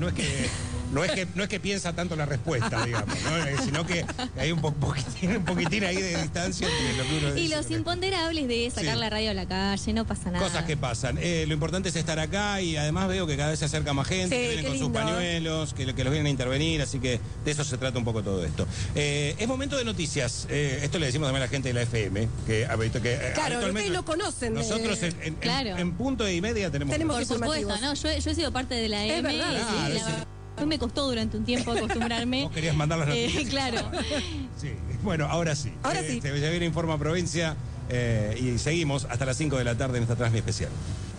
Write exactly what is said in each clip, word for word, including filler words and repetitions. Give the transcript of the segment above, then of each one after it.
no es que... No es, que, no es que piensa tanto la respuesta, digamos, ¿no? Sino que hay un, po poquitín, un poquitín ahí de distancia entre lo que uno dice. Y los imponderables de sacar sí. la radio a la calle, no pasa nada. Cosas que pasan. Eh, lo importante es estar acá y además veo que cada vez se acerca más gente, sí, que vienen con lindo. sus pañuelos, que, que los vienen a intervenir, así que de eso se trata un poco todo esto. Eh, es momento de noticias. Eh, esto le decimos también a la gente de la F M, que, que claro, ustedes lo conocen. Nosotros en, en, claro. en, en punto de y media tenemos... Tenemos Por supuesto, ¿no? Yo, yo he sido parte de la es M. Verdad, y, claro, sí, la me costó durante un tiempo acostumbrarme. Vos querías mandar las noticias. Eh, claro. Sí. Bueno, ahora sí. Ahora sí. Este, ya viene Informa Provincia eh, y seguimos hasta las cinco de la tarde en esta transmisión especial.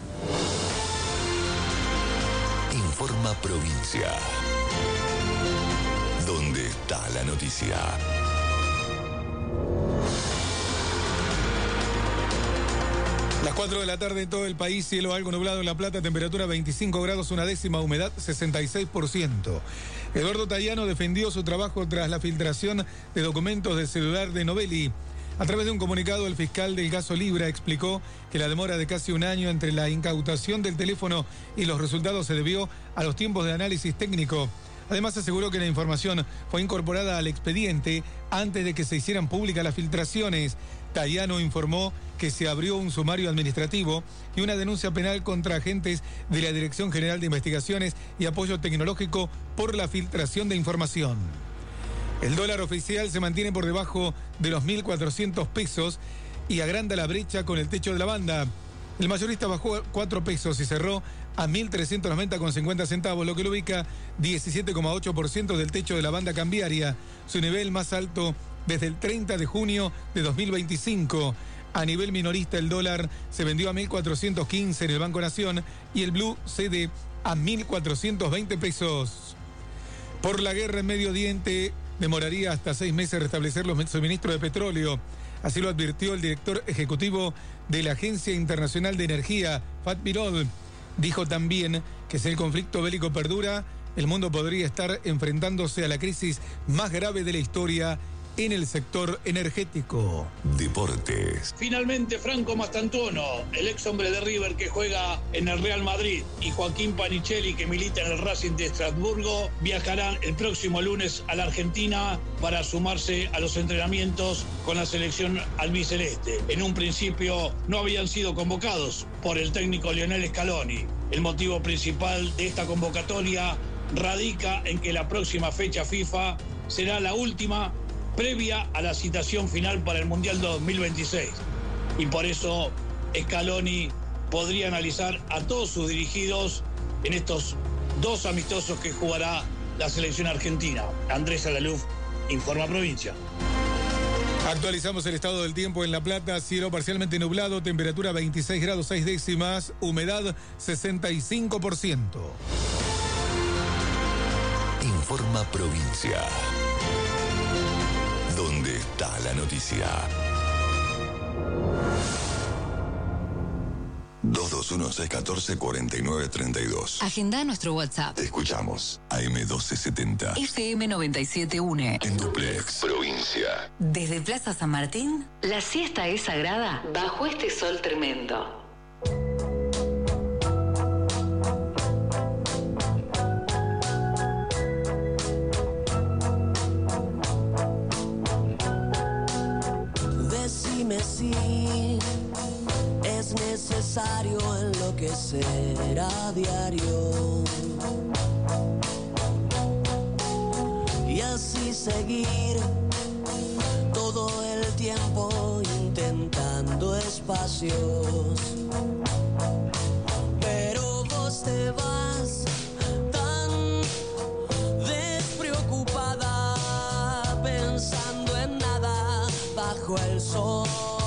Informa Provincia. ¿Dónde está la noticia? Las cuatro de la tarde en todo el país, cielo algo nublado en La Plata, temperatura veinticinco grados, una décima, humedad sesenta y seis por ciento. Eduardo Tayano defendió su trabajo tras la filtración de documentos del celular de Novelli. A través de un comunicado, el fiscal del caso Libra explicó que la demora de casi un año entre la incautación del teléfono y los resultados se debió a los tiempos de análisis técnico. Además, aseguró que la información fue incorporada al expediente antes de que se hicieran públicas las filtraciones. Tayano informó que se abrió un sumario administrativo y una denuncia penal contra agentes de la Dirección General de Investigaciones y Apoyo Tecnológico por la filtración de información. El dólar oficial se mantiene por debajo de los mil cuatrocientos pesos y agranda la brecha con el techo de la banda. El mayorista bajó cuatro pesos y cerró a mil trescientos noventa con cincuenta centavos, lo que lo ubica diecisiete coma ocho por ciento del techo de la banda cambiaria, su nivel más alto desde el treinta de junio de dos mil veinticinco. A nivel minorista, el dólar se vendió a mil cuatrocientos quince en el Banco Nación y el Blue cede a mil cuatrocientos veinte pesos. Por la guerra en Medio Oriente, demoraría hasta seis meses restablecer los suministros de petróleo. Así lo advirtió el director ejecutivo de la Agencia Internacional de Energía, Fatih Birol. Dijo también que si el conflicto bélico perdura, el mundo podría estar enfrentándose a la crisis más grave de la historia en el sector energético. Deportes. Finalmente, Franco Mastantuono, el ex hombre de River que juega en el Real Madrid, y Joaquín Panichelli, que milita en el Racing de Estrasburgo, viajarán el próximo lunes a la Argentina para sumarse a los entrenamientos con la selección albiceleste. En un principio no habían sido convocados por el técnico Lionel Scaloni. El motivo principal de esta convocatoria radica en que la próxima fecha FIFA será la última previa a la citación final para el Mundial dos mil veintiséis. Y por eso Scaloni podría analizar a todos sus dirigidos en estos dos amistosos que jugará la selección argentina. Andrés Alaluf, Informa Provincia. Actualizamos el estado del tiempo en La Plata, cielo parcialmente nublado, temperatura veintiséis grados seis décimas, humedad sesenta y cinco por ciento. Informa Provincia. ¿Dónde está la noticia? dos dos uno seis uno cuatro cuatro nueve tres dos. Agenda nuestro WhatsApp. Te escuchamos. A M doce setenta. F M noventa y siete punto uno. En Duplex, Provincia. Desde Plaza San Martín, la siesta es sagrada bajo este sol tremendo. Decime si es necesario enloquecer a diario y así seguir todo el tiempo intentando espacios, pero vos te vas tan despreocupada pensando en nada bajo el sol.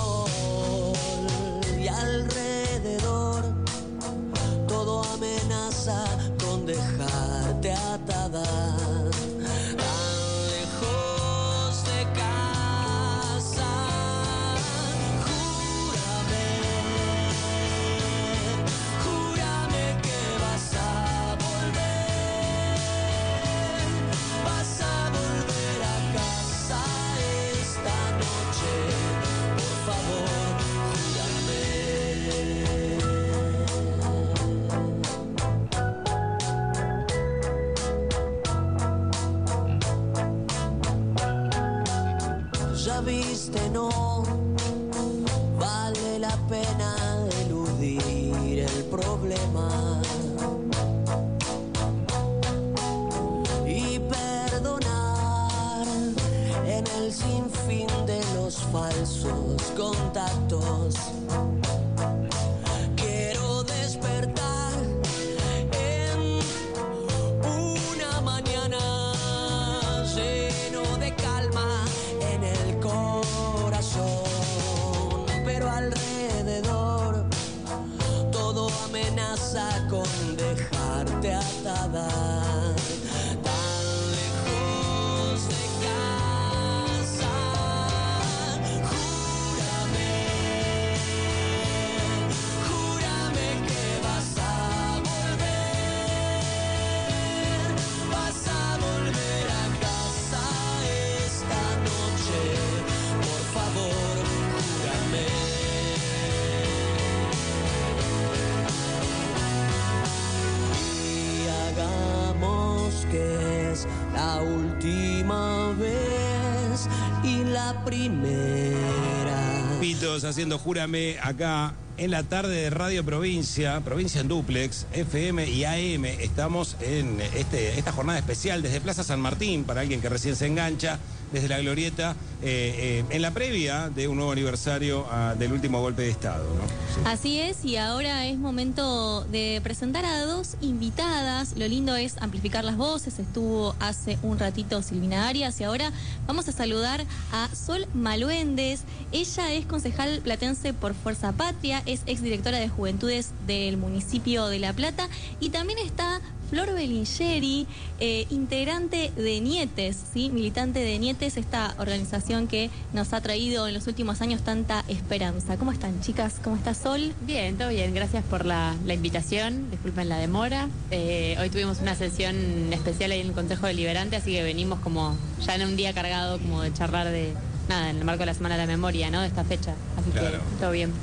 Y alrededor todo amenaza con dejarte atada, tan lejos de casa. Júrame, júrame que vas a volver, vas a volver a casa esta noche, por favor. la viste, no vale la pena eludir el problema y perdonar en el sinfín de los falsos contactos. Quiero despertar en una mañana lleno de calma en el corazón, pero alrededor todo amenaza con dejarte atada, tan lejos de casa. Júrame, júrame que vas a volver, vas a volver a casa esta noche, por favor, júrame. Y hagamos que es la última vez y la primera. Pitos haciendo Júrame acá en la tarde de Radio Provincia, Provincia en Duplex, F M y A M. Estamos en este, esta jornada especial desde Plaza San Martín, para alguien que recién se engancha, desde la Glorieta, eh, eh, en la previa de un nuevo aniversario uh, del último golpe de Estado, ¿no? Sí. Así es, y ahora es momento de presentar a dos invitadas. Lo lindo es amplificar las voces. Estuvo hace un ratito Silvina Arias y ahora vamos a saludar a Sol Maluendes. Ella es concejal platense por Fuerza Patria, es exdirectora de Juventudes del municipio de La Plata y también está Flor Belingeri, eh, integrante de Nietes, ¿sí? Militante de Nietes, esta organización que nos ha traído en los últimos años tanta esperanza. ¿Cómo están, chicas? ¿Cómo está Sol? Bien, todo bien. Gracias por la, la invitación. Disculpen la demora. Eh, hoy tuvimos una sesión especial ahí en el Consejo Deliberante, así que venimos como ya en un día cargado como de charlar de nada, en el marco de la Semana de la Memoria, ¿no? De esta fecha. Así claro. que todo bien.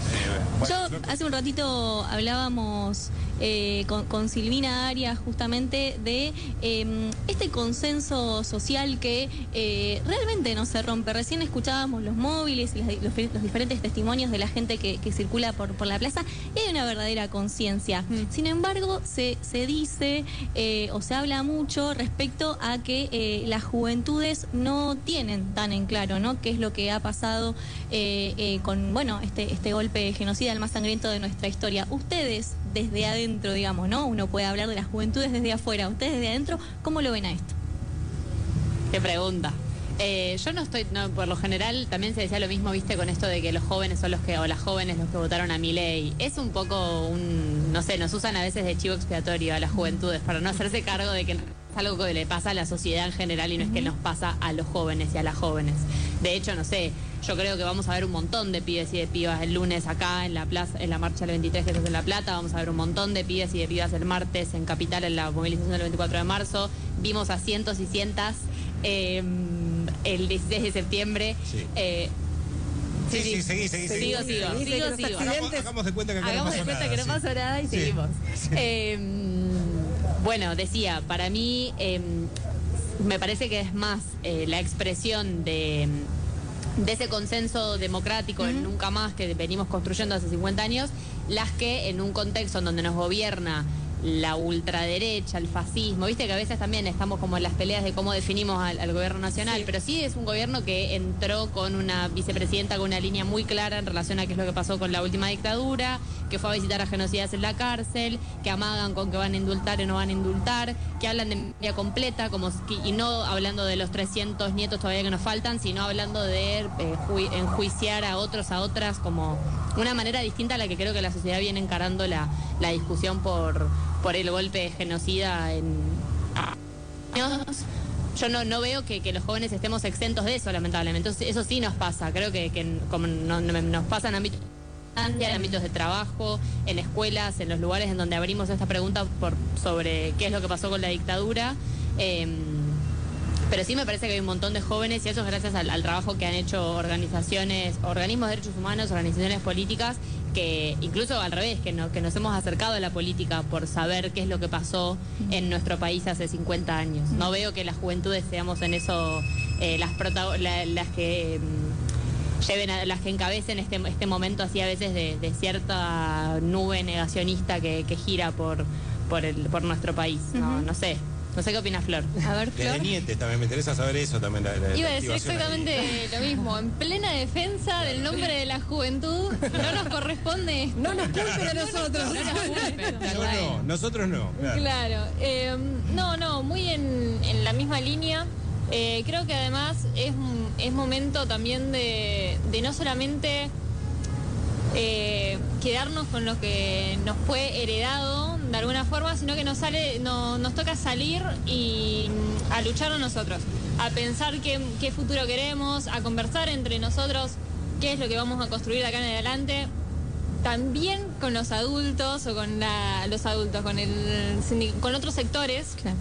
Yo hace un ratito hablábamos eh, con, con Silvina Arias justamente de eh, este consenso social que eh, realmente no se rompe. Recién escuchábamos los móviles y los, los, los diferentes testimonios de la gente que, que circula por, por la plaza y hay una verdadera conciencia. Mm. Sin embargo, se, se dice eh, o se habla mucho respecto a que eh, las juventudes no tienen tan en claro, ¿no? Qué es lo que ha pasado eh, eh, con, bueno, este, este golpe genocida, el más sangriento de nuestra historia. Ustedes, desde adentro, digamos, ¿no? Uno puede hablar de las juventudes desde afuera. Ustedes desde adentro, ¿cómo lo ven a esto? Qué pregunta. Eh, yo no estoy, no, por lo general también se decía lo mismo, viste, con esto de que los jóvenes son los que, o las jóvenes los que votaron a Milei. Es un poco un, no sé, nos usan a veces de chivo expiatorio a las juventudes para no hacerse cargo de que es algo que le pasa a la sociedad en general y no es que nos pasa a los jóvenes y a las jóvenes. De hecho, no sé, yo creo que vamos a ver un montón de pibes y de pibas el lunes acá en la plaza, en la marcha del veintitrés que es en La Plata. Vamos a ver un montón de pibes y de pibas el martes en Capital en la movilización del veinticuatro de marzo. Vimos a cientos y cientas eh, el dieciséis de septiembre. Sí. Eh, Sí, sí, sí, seguí, seguí, seguí. Sigo, sigo, Sí, sigo, sí, sigo. Hagamos, hagamos de cuenta que acá Hagamos no de pasó cuenta nada. que no sí. pasó nada y Sí. seguimos. Sí. Eh, bueno, decía, para mí eh, me parece que es más eh, la expresión de, de ese consenso democrático, uh-huh, en nunca más que venimos construyendo hace cincuenta años, las que en un contexto en donde nos gobierna la ultraderecha, el fascismo, viste que a veces también estamos como en las peleas de cómo definimos al, al gobierno nacional, sí, pero sí es un gobierno que entró con una vicepresidenta con una línea muy clara en relación a qué es lo que pasó con la última dictadura, que fue a visitar a genocidas en la cárcel, que amagan con que van a indultar y no van a indultar, que hablan de memoria completa, como si, y no hablando de los trescientos nietos todavía que nos faltan, sino hablando de eh, ju- enjuiciar a otros, a otras, como una manera distinta a la que creo que la sociedad viene encarando la, la discusión por, por el golpe genocida en años. Yo no, no veo que, que los jóvenes estemos exentos de eso, lamentablemente. Entonces, eso sí nos pasa. Creo que, que como no, no, nos pasa en ámbitos, en ámbitos de trabajo, en escuelas, en los lugares en donde abrimos esta pregunta por, sobre qué es lo que pasó con la dictadura. Eh, Pero sí me parece que hay un montón de jóvenes, y eso es gracias al, al trabajo que han hecho organizaciones, organismos de derechos humanos, organizaciones políticas, que incluso al revés, que, no, que nos hemos acercado a la política por saber qué es lo que pasó en nuestro país hace cincuenta años. No veo que las juventudes seamos en eso eh, las, prota- la, las que... mm, lleven a las que encabecen este, este momento así a veces de, de cierta nube negacionista que, que gira por, por, el, por nuestro país. No, Ujú. no sé. No sé qué opina Flor. A ver, Desde Flor. Nietes también, me interesa saber eso también. La, la- Iba la a decir activación exactamente ahí. lo mismo. En plena defensa del nombre de la juventud, no nos corresponde esto. No nos culpen a nosotros. Yo no, nosotros no. Claro. Claro. Eh, no, no, muy en, en la misma línea. Eh, creo que además es, es momento también de, de no solamente eh, quedarnos con lo que nos fue heredado de alguna forma, sino que nos sale, no, nos toca salir y mm, a luchar a nosotros, a pensar qué, qué futuro queremos, a conversar entre nosotros qué es lo que vamos a construir de acá en adelante. También con los adultos o con la- los adultos, con el sindi- con otros sectores. Claro.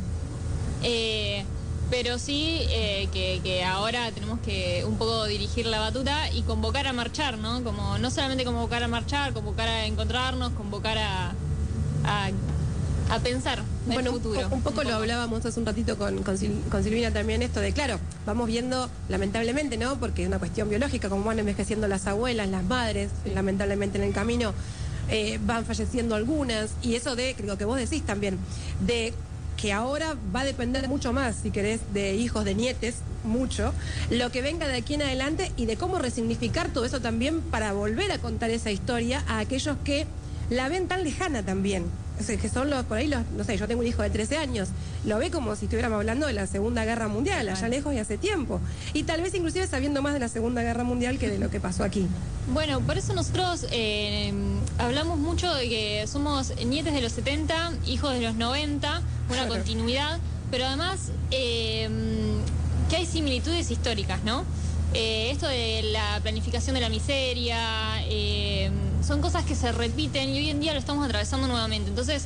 Eh, pero sí eh, que, que ahora tenemos que un poco dirigir la batuta y convocar a marchar, ¿no? Como no solamente convocar a marchar, convocar a encontrarnos, convocar a, a, a pensar el Bueno, un, futuro. po- un poco lo hablábamos hace un ratito con, con, Sil- con Silvina también, esto de, claro, vamos viendo, lamentablemente, ¿no? Porque es una cuestión biológica, como van envejeciendo las abuelas, las madres, lamentablemente en el camino eh, van falleciendo algunas, y eso de, creo que vos decís también, de que ahora va a depender mucho más, si querés, de hijos, de nietes, mucho, lo que venga de aquí en adelante y de cómo resignificar todo eso también para volver a contar esa historia a aquellos que la ven tan lejana también. O sea, que son los, por ahí los, no sé, yo tengo un hijo de trece años, lo ve como si estuviéramos hablando de la Segunda Guerra Mundial, allá lejos y hace tiempo. Y tal vez inclusive sabiendo más de la Segunda Guerra Mundial que de lo que pasó aquí. Bueno, por eso nosotros eh, hablamos mucho de que somos nietes de los setenta, hijos de los noventa, una continuidad, pero además eh, que hay similitudes históricas, ¿no? Eh, esto de la planificación de la miseria, eh, son cosas que se repiten y hoy en día lo estamos atravesando nuevamente. Entonces,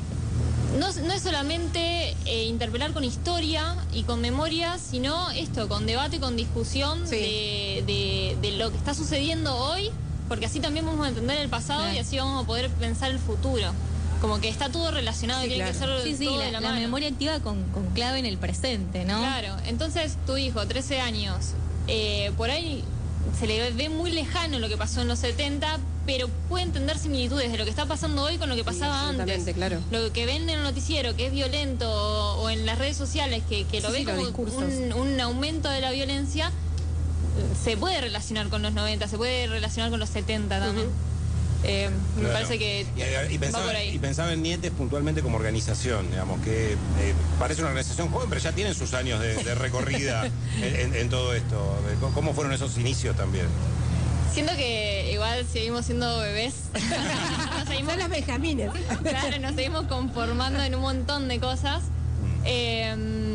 no, no es solamente eh, interpelar con historia y con memoria, sino esto, con debate, con discusión Sí. de, de- de lo que está sucediendo hoy, porque así también vamos a entender el pasado Claro. y así vamos a poder pensar el futuro. Como que está todo relacionado Sí, y tiene claro. que ser Sí, sí, todo la, de la, la mano. memoria activa con, con clave en el presente, ¿no? Claro, entonces tu hijo, trece años, eh, por ahí se le ve muy lejano lo que pasó en los setenta, pero puede entender similitudes de lo que está pasando hoy con lo que pasaba antes. absolutamente, claro. Lo que ven en el noticiero, que es violento, o, o en las redes sociales, que, que lo Sí, ve sí, los como discursos. un, un aumento de la violencia, eh, se puede relacionar con los noventa, se puede relacionar con los setenta también. Eh, me Claro. parece que Y, y va pensaba, por ahí. y pensaba en Nietes puntualmente como organización, digamos, que eh, parece una organización joven, pero ya tienen sus años de, de recorrida en, en- en todo esto. ¿Cómo fueron esos inicios también? Siento que igual seguimos siendo bebés. Nos seguimos- Son las benjamines. Claro, nos seguimos conformando en un montón de cosas. Eh,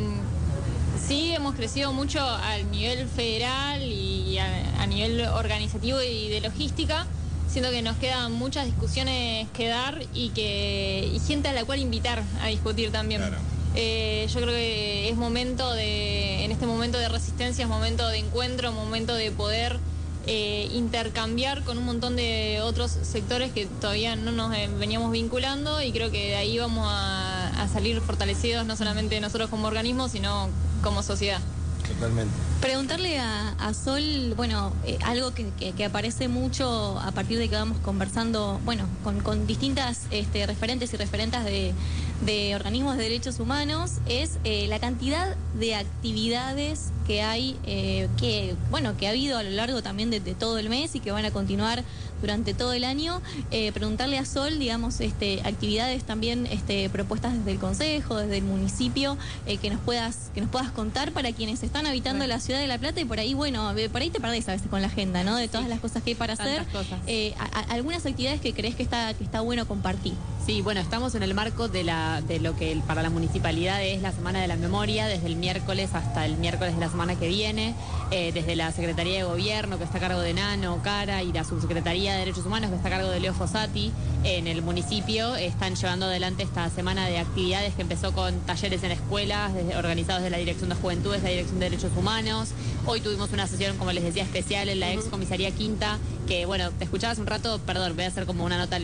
sí, hemos crecido mucho a nivel federal y a, a nivel organizativo y de logística. Siento que nos quedan muchas discusiones que dar y que y gente a la cual invitar a discutir también. Claro. Eh, yo creo que es momento de, en este momento de resistencia, es momento de encuentro, momento de poder eh, intercambiar con un montón de otros sectores que todavía no nos eh, veníamos vinculando, y creo que de ahí vamos a, a salir fortalecidos, no solamente nosotros como organismo, sino como sociedad. Totalmente. Preguntarle a, a Sol, bueno, eh, algo que, que- que aparece mucho a partir de que vamos conversando, bueno, con, con distintas este, referentes y referentas de, de organismos de derechos humanos, es eh, la cantidad de actividades que hay, eh, que, bueno, que ha habido a lo largo también de, de todo el mes y que van a continuar durante todo el año. Eh, preguntarle a Sol, digamos, este, actividades también este, propuestas desde el Consejo, desde el municipio, eh, que nos puedas, que nos puedas contar para quienes están habitando Bueno. la ciudad de La Plata, y por ahí, bueno, eh, por ahí te perdés a veces con la agenda, ¿no? De todas Sí. las cosas que hay para hacer. Tantas cosas. Eh, a- a- algunas actividades que crees que está, que está bueno compartir. Sí, bueno, estamos en el marco de, la, de lo que el- para la municipalidad es la Semana de la Memoria, desde el miércoles hasta el miércoles de la semana que viene, eh, desde la Secretaría de Gobierno, que está a cargo de Nano, Cara, y la Subsecretaría de Derechos Humanos, que está a cargo de Leo Fossati, en el municipio, están llevando adelante esta semana de actividades que empezó con talleres en escuelas, desde- organizados de la Dirección de Juventudes, la Dirección de Derechos Humanos. Hoy tuvimos una sesión, como les decía, especial en la ex comisaría Quinta, que, bueno, te escuchaba hace un rato, perdón, voy a hacer como una nota al pie.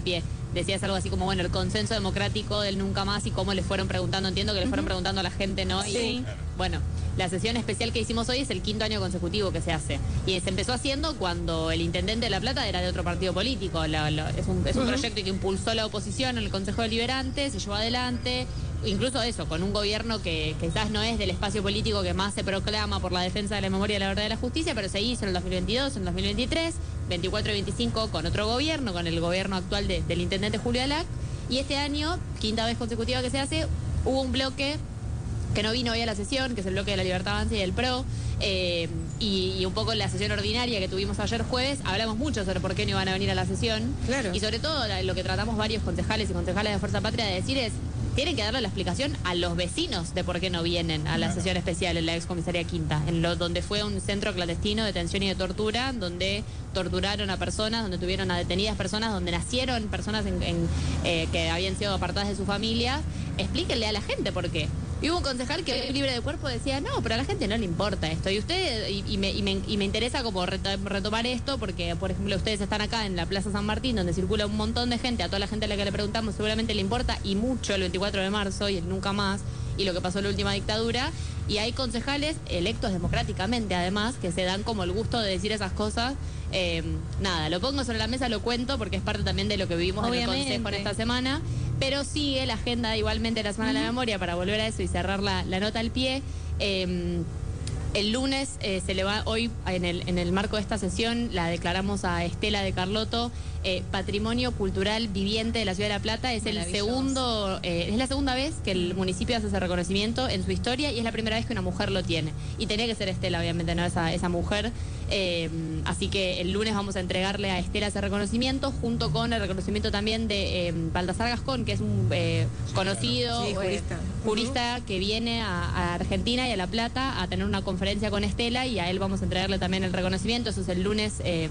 decías algo así como, bueno, el consenso democrático del nunca más y cómo le fueron preguntando, entiendo que le fueron preguntando a la gente, ¿no? Sí. Y, bueno, la sesión especial que hicimos hoy es el quinto año consecutivo que se hace. Y se empezó haciendo cuando el intendente de La Plata era de otro partido político. La, la, es un, es un uh-huh. proyecto que impulsó la oposición en el Consejo Deliberante, se llevó adelante. Incluso eso, con un gobierno que, que quizás no es del espacio político que más se proclama por la defensa de la memoria, la verdad y la justicia, pero se hizo en el dos mil veintidós, en el dos mil veintitrés, veinticuatro y veinticinco con otro gobierno, con el gobierno actual de, del intendente Julio Alac. Y este año, quinta vez consecutiva que se hace, hubo un bloque que no vino hoy a la sesión, que es el bloque de la Libertad Avanza y del P R O, eh, y, y un poco en la sesión ordinaria que tuvimos ayer jueves, hablamos mucho sobre por qué no iban a venir a la sesión. Claro. Y sobre todo lo que tratamos varios concejales y concejales de Fuerza Patria de decir es, tienen que darle la explicación a los vecinos de por qué no vienen a la claro. sesión especial en la excomisaría Quinta, en lo, donde fue un centro clandestino de detención y de tortura, donde torturaron a personas, donde tuvieron a detenidas personas, donde nacieron personas en, en, eh, que habían sido apartadas de sus familias. Explíquenle a la gente por qué. Y hubo un concejal que libre de cuerpo decía, no, pero a la gente no le importa esto. Y usted, y, y, me, y, me, y me interesa como retomar esto, porque, por ejemplo, ustedes están acá en la Plaza San Martín, donde circula un montón de gente, a toda la gente a la que le preguntamos seguramente le importa, y mucho el veinticuatro de marzo y el nunca más, y lo que pasó en la última dictadura. Y hay concejales electos democráticamente, además, que se dan como el gusto de decir esas cosas. Eh, nada, lo pongo sobre la mesa, lo cuento, porque es parte también de lo que vivimos Obviamente. en el Consejo en esta semana. Pero sigue la agenda igualmente de la Semana uh-huh. de la Memoria, para volver a eso y cerrar la, la nota al pie. Eh, el lunes eh, se le va, hoy en el, en el marco de esta sesión, la declaramos a Estela de Carlotto eh, Patrimonio Cultural Viviente de la Ciudad de La Plata. Es el segundo, eh, es la segunda vez que el municipio hace ese reconocimiento en su historia y es la primera vez que una mujer lo tiene. Y tenía que ser Estela, obviamente, no esa, esa mujer. Eh, así que el lunes vamos a entregarle a Estela ese reconocimiento, junto con el reconocimiento también de eh, Baltasar Gascón, que es un eh, conocido sí, jurista, eh, jurista uh-huh. que viene a, a Argentina y a La Plata a tener una conferencia con Estela, y a él vamos a entregarle también el reconocimiento. Eso es el lunes eh,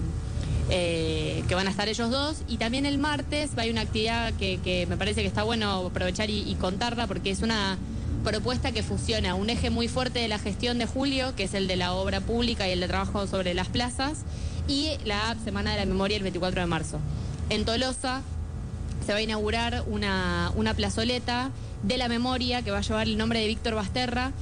eh, que van a estar ellos dos. Y también el martes hay una actividad que, que me parece que está bueno aprovechar y, y contarla, porque es una propuesta que fusiona un eje muy fuerte de la gestión de Julio, que es el de la obra pública y el de trabajo sobre las plazas, y la Semana de la Memoria el veinticuatro de marzo. En Tolosa se va a inaugurar una, una plazoleta de la memoria que va a llevar el nombre de Víctor Basterra,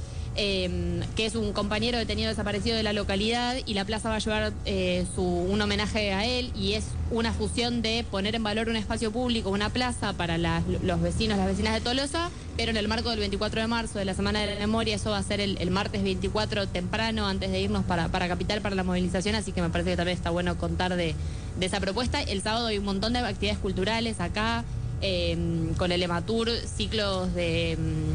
eh, que es un compañero detenido desaparecido de la localidad, y la plaza va a llevar eh, su, un homenaje a él, y es una fusión de poner en valor un espacio público, una plaza para las, los vecinos, las vecinas de Tolosa, pero en el marco del veinticuatro de marzo, de la Semana de la Memoria. Eso va a ser el, el martes veinticuatro temprano, antes de irnos para, para Capital, para la movilización, así que me parece que también está bueno contar de, de esa propuesta. El sábado hay un montón de actividades culturales acá, eh, con el EMATUR, ciclos de...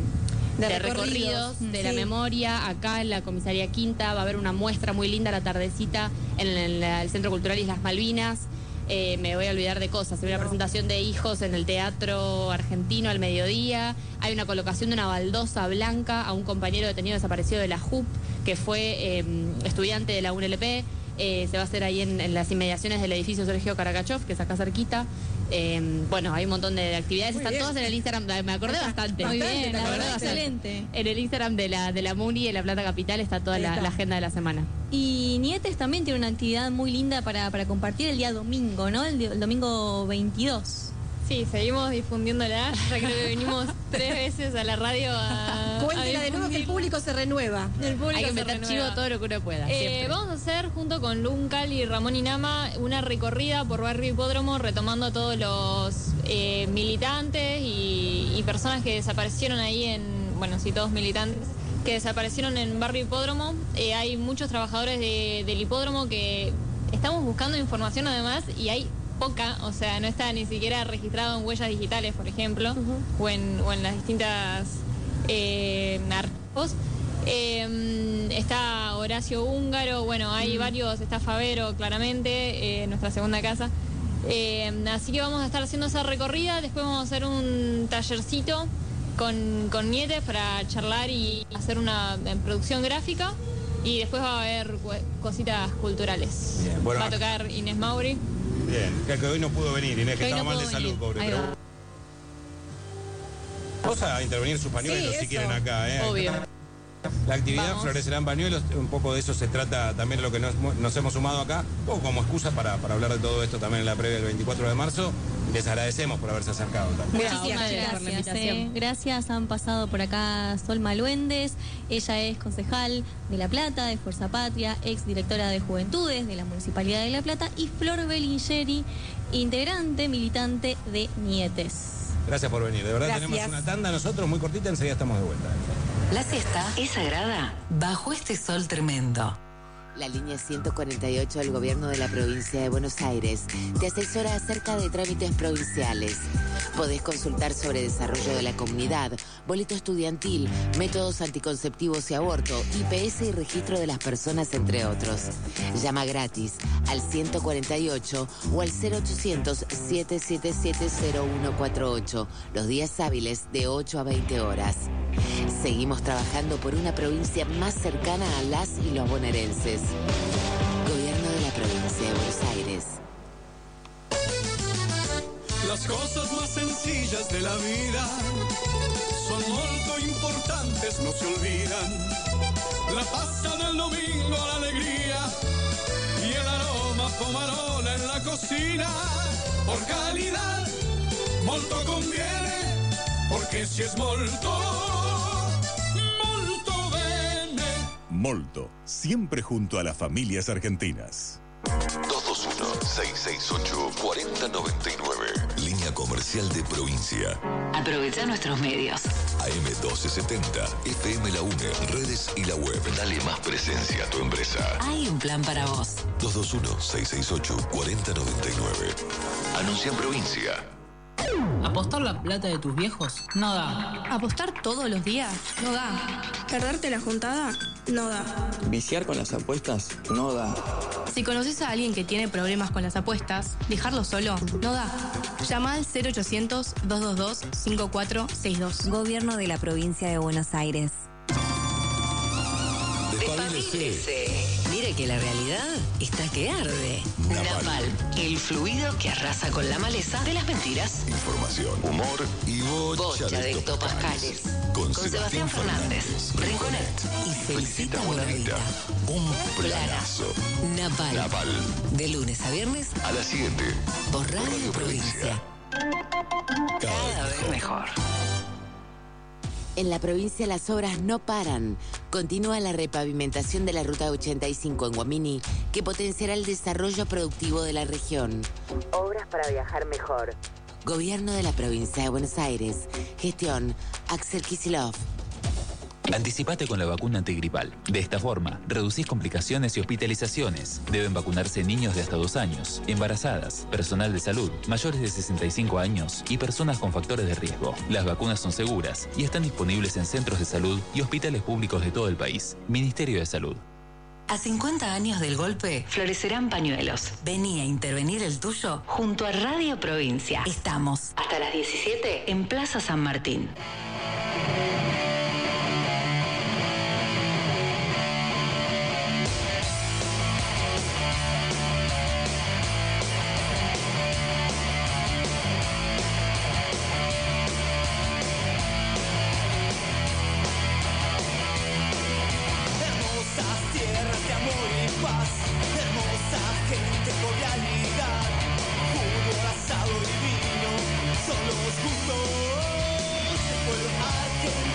De, de recorridos, recorridos de sí. la memoria. Acá en la comisaría Quinta va a haber una muestra muy linda a la tardecita en el, en el Centro Cultural Islas Malvinas. Eh, me voy a olvidar de cosas. Hay una presentación de hijos en el Teatro Argentino al mediodía. Hay una colocación de una baldosa blanca a un compañero detenido desaparecido de la J U P, que fue eh, estudiante de la U N L P. Eh, se va a hacer ahí en, en las inmediaciones del edificio Sergio Karakachov, que es acá cerquita. Eh, bueno, hay un montón de, de actividades. Muy Están bien. Todas en el Instagram, me acordé bastante. Muy bien, la verdad, excelente. En el Instagram de la, de la MUNI, en La Plata Capital, está toda la, la agenda de la semana. Y Nietes también tiene una actividad muy linda para, para compartir el día domingo, ¿no? El, el domingo veintidós. Sí, seguimos difundiéndola. Ya creo que venimos tres veces a la radio a. Cuéntela de nuevo, que el público se renueva. El público Hay que se meter renueva. chivo todo lo que uno pueda. Eh, vamos a hacer, junto con Luncal y Ramón Inama, una recorrida por Barrio Hipódromo, retomando a todos los eh, militantes y, y personas que desaparecieron ahí en. Bueno, sí, todos militantes que desaparecieron en Barrio Hipódromo. Eh, hay muchos trabajadores de, del hipódromo que estamos buscando información, además, y hay poca, o sea, no está ni siquiera registrado en huellas digitales, por ejemplo, uh-huh. o, en, o en las distintas eh, archivos. Eh, está Horacio Húngaro, bueno, hay uh-huh. varios, está Favero, claramente, eh, nuestra segunda casa. Eh, así que vamos a estar haciendo esa recorrida, después vamos a hacer un tallercito con, con Nietes para charlar y hacer una producción gráfica, y después va a haber cositas culturales. Bien, bueno, va a tocar Inés Mauri. Bien, que, que hoy no pudo venir, Inés, que, que estaba no mal de salud, pobre. Pero... Vamos a intervenir sus pañuelos sí, si quieren acá, ¿eh? Obvio. La actividad Vamos. Florecerán Pañuelos, un poco de eso se trata también lo que nos, nos hemos sumado acá, un poco como excusa para, para hablar de todo esto también en la previa del veinticuatro de marzo. Les agradecemos por haberse acercado también. Muchísimas Gracias por la gracias. invitación. eh. Gracias, han pasado por acá Sol Maluendes, ella es concejal de La Plata, de Fuerza Patria, ex directora de Juventudes de la Municipalidad de La Plata, y Flor Belingeri, integrante, militante de Nietes. Gracias por venir, de verdad Gracias. tenemos una tanda nosotros muy cortita, enseguida estamos de vuelta. La siesta es sagrada bajo este sol tremendo. La línea ciento cuarenta y ocho del Gobierno de la Provincia de Buenos Aires te asesora acerca de trámites provinciales. Podés consultar sobre desarrollo de la comunidad, boleto estudiantil, métodos anticonceptivos y aborto, I P S y registro de las personas, entre otros. Llama gratis al ciento cuarenta y ocho o al cero ochocientos, siete siete siete, cero uno cuatro ocho, los días hábiles de ocho a veinte horas. Seguimos trabajando por una provincia más cercana a las y los bonaerenses. Gobierno de la Provincia de Buenos Aires. Las cosas más sencillas de la vida son muy importantes, no se olvidan. La pasta del domingo, la alegría y el aroma pomarola en la cocina. Por calidad, molto conviene, porque si es molto, molto bene. Molto, siempre junto a las familias argentinas. dos dos uno, seis seis ocho, cuatro cero nueve nueve. Línea comercial de provincia. Aprovecha nuestros medios. A M doce setenta, F M La UNE, redes y la web. Dale más presencia a tu empresa. Hay un plan para vos. dos dos uno, seis seis ocho, cuatro cero nueve nueve. Anuncia en provincia. ¿Apostar la plata de tus viejos? No da. ¿Apostar todos los días? No da. ¿Perderte la juntada? No da. ¿Viciar con las apuestas? No da. Si conoces a alguien que tiene problemas con las apuestas, dejarlo solo no da. Llama al cero ochocientos, dos dos dos, cinco cuatro seis dos. Gobierno de la Provincia de Buenos Aires. Despabilese. Mire que la realidad está que arde. Napal. Napal, el fluido que arrasa con la maleza de las mentiras. Información, humor y bocha, Bocha de hectopascales. Con, Con Sebastián Fernández, Rinconet y Felicita Bonavita. Un planazo. Napal. Napal. De lunes a viernes A las siete. por Radio Provincia. Cada vez mejor. En la provincia las obras no paran. Continúa la repavimentación de la Ruta ochenta y cinco en Guamini, que potenciará el desarrollo productivo de la región. Obras para viajar mejor. Gobierno de la Provincia de Buenos Aires. Gestión Axel Kicillof. Anticipate con la vacuna antigripal. De esta forma, reducís complicaciones y hospitalizaciones. Deben vacunarse niños de hasta dos años, embarazadas, personal de salud, mayores de sesenta y cinco años y personas con factores de riesgo. Las vacunas son seguras y están disponibles en centros de salud y hospitales públicos de todo el país. Ministerio de Salud. A cincuenta años del golpe, florecerán pañuelos. Vení a intervenir el tuyo junto a Radio Provincia. Estamos hasta las diecisiete en Plaza San Martín. Hermosas tierras de amor y paz, hermosa gente cordialidad, fútbol, asado y vino, son los juntos del pueblo argentino.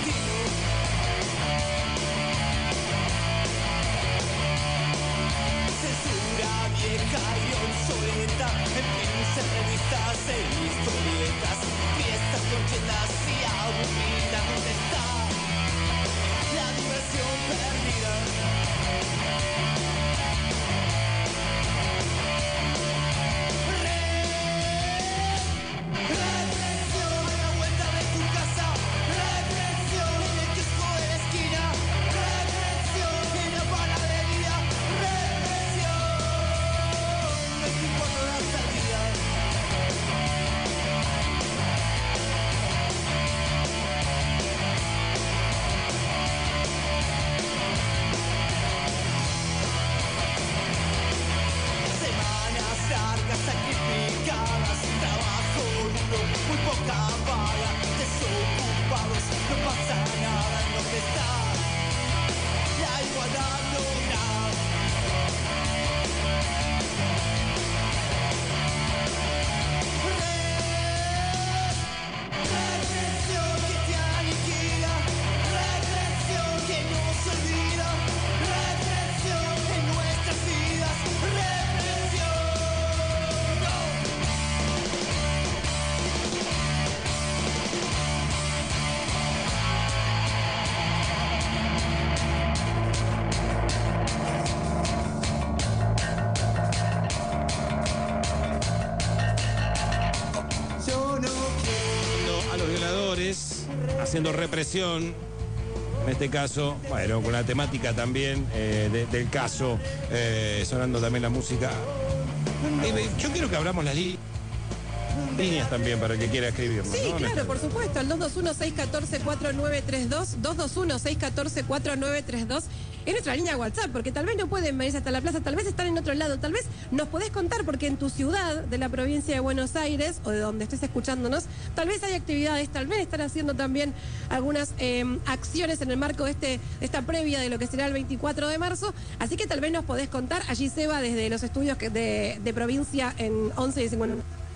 haciendo represión. En este caso, bueno, con la temática también eh, de, del caso, eh, sonando también la música. Eh, yo quiero que abramos las li líneas también para el que quiera escribirnos. Sí, ¿no? claro, por supuesto, al dos dos uno, seis uno cuatro, cuatro nueve tres dos, dos dos uno, seis uno cuatro, cuatro nueve tres dos, es nuestra línea WhatsApp, porque tal vez no pueden venirse hasta la plaza, tal vez están en otro lado, tal vez nos podés contar, porque en tu ciudad de la provincia de Buenos Aires, o de donde estés escuchándonos, tal vez hay actividades, tal vez están haciendo también algunas eh, acciones en el marco de, este, de esta previa de lo que será el veinticuatro de marzo, así que tal vez nos podés contar. Allí Seba, desde los estudios que de, de provincia en once y cincuenta.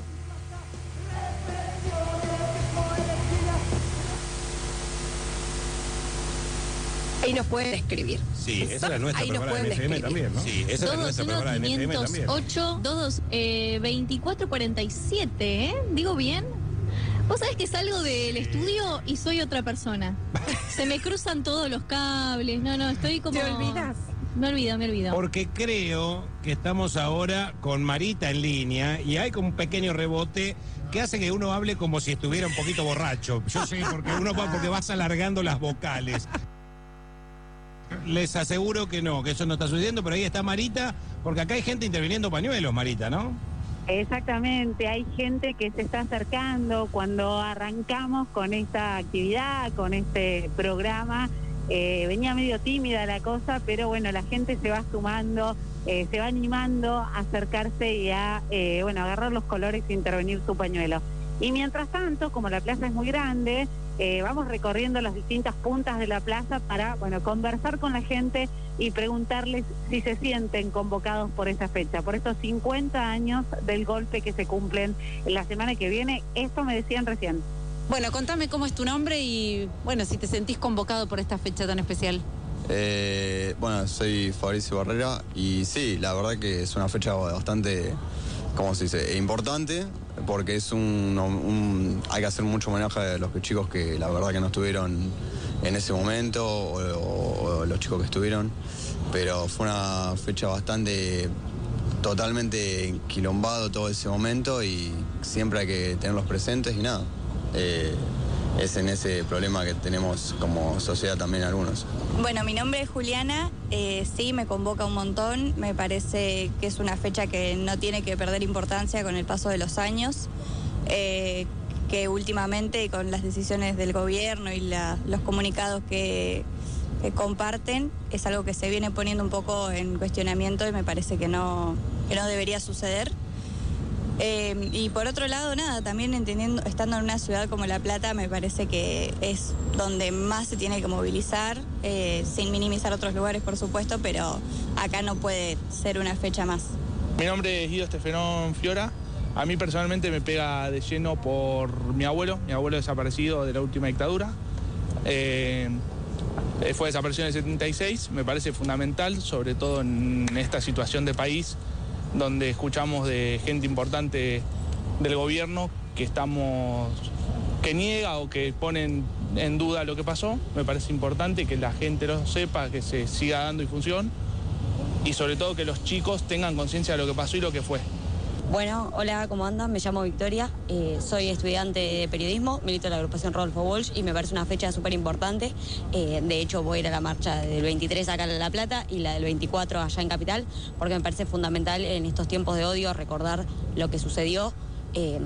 Ahí nos pueden escribir. Sí, esa es la nuestra Ahí nos preparada en pueden F M escribir. también, ¿no? Sí, esa es la nuestra preparada en F M también. ocho, dos, eh, veinticuatro cuarenta y siete, ¿eh? ¿Digo bien? Vos sabés que salgo del estudio y soy otra persona. Se me cruzan todos los cables. No, no, estoy como... ¿Te olvidás? Me olvido, me olvido. Porque creo que estamos ahora con Marita en línea y hay como un pequeño rebote que hace que uno hable como si estuviera un poquito borracho. Yo sé, porque uno va, porque vas alargando las vocales. Les aseguro que no, que eso no está sucediendo, pero ahí está Marita, porque acá hay gente interviniendo pañuelos, Marita, ¿no? Exactamente, hay gente que se está acercando. Cuando arrancamos con esta actividad, con este programa, eh, venía medio tímida la cosa, pero bueno, la gente se va sumando, eh, se va animando a acercarse y a eh, bueno, agarrar los colores e intervenir su pañuelo. Y mientras tanto, como la plaza es muy grande, eh, vamos recorriendo las distintas puntas de la plaza para, bueno, conversar con la gente y preguntarles si se sienten convocados por esa fecha, por estos cincuenta años del golpe que se cumplen la semana que viene. Esto me decían recién. Bueno, contame cómo es tu nombre y, bueno, si te sentís convocado por esta fecha tan especial. Eh, bueno, soy Fabricio Barrera y sí, la verdad que es una fecha bastante, ¿cómo se dice?, importante, porque es un, un hay que hacer mucho homenaje a los chicos que la verdad que no estuvieron en ese momento, o, o, o los chicos que estuvieron, pero fue una fecha bastante, totalmente quilombado todo ese momento y siempre hay que tenerlos presentes y nada. Eh, es en ese problema que tenemos como sociedad también algunos. Bueno, mi nombre es Juliana, eh, sí, me convoca un montón, me parece que es una fecha que no tiene que perder importancia con el paso de los años, eh, que últimamente con las decisiones del gobierno y la, los comunicados que, que comparten, es algo que se viene poniendo un poco en cuestionamiento y me parece que no, que no debería suceder. Eh, y por otro lado, nada, también entendiendo, estando en una ciudad como La Plata, me parece que es donde más se tiene que movilizar, eh, sin minimizar otros lugares, por supuesto, pero acá no puede ser una fecha más. Mi nombre es Guido Estefanón Fiora. A mí personalmente me pega de lleno por mi abuelo, mi abuelo desaparecido de la última dictadura. Eh, fue desaparecido en el setenta y seis, me parece fundamental, sobre todo en esta situación de país, donde escuchamos de gente importante del gobierno que estamos que niega o que ponen en duda lo que pasó. Me parece importante que la gente lo sepa, que se siga dando difusión y sobre todo que los chicos tengan conciencia de lo que pasó y lo que fue. Bueno, hola, ¿cómo andan? Me llamo Victoria, eh, soy estudiante de periodismo, milito en la agrupación Rodolfo Walsh y me parece una fecha súper importante. Eh, de hecho, voy a ir a la marcha del veintitrés acá en La Plata y la del veinticuatro allá en Capital, porque me parece fundamental en estos tiempos de odio recordar lo que sucedió. Eh,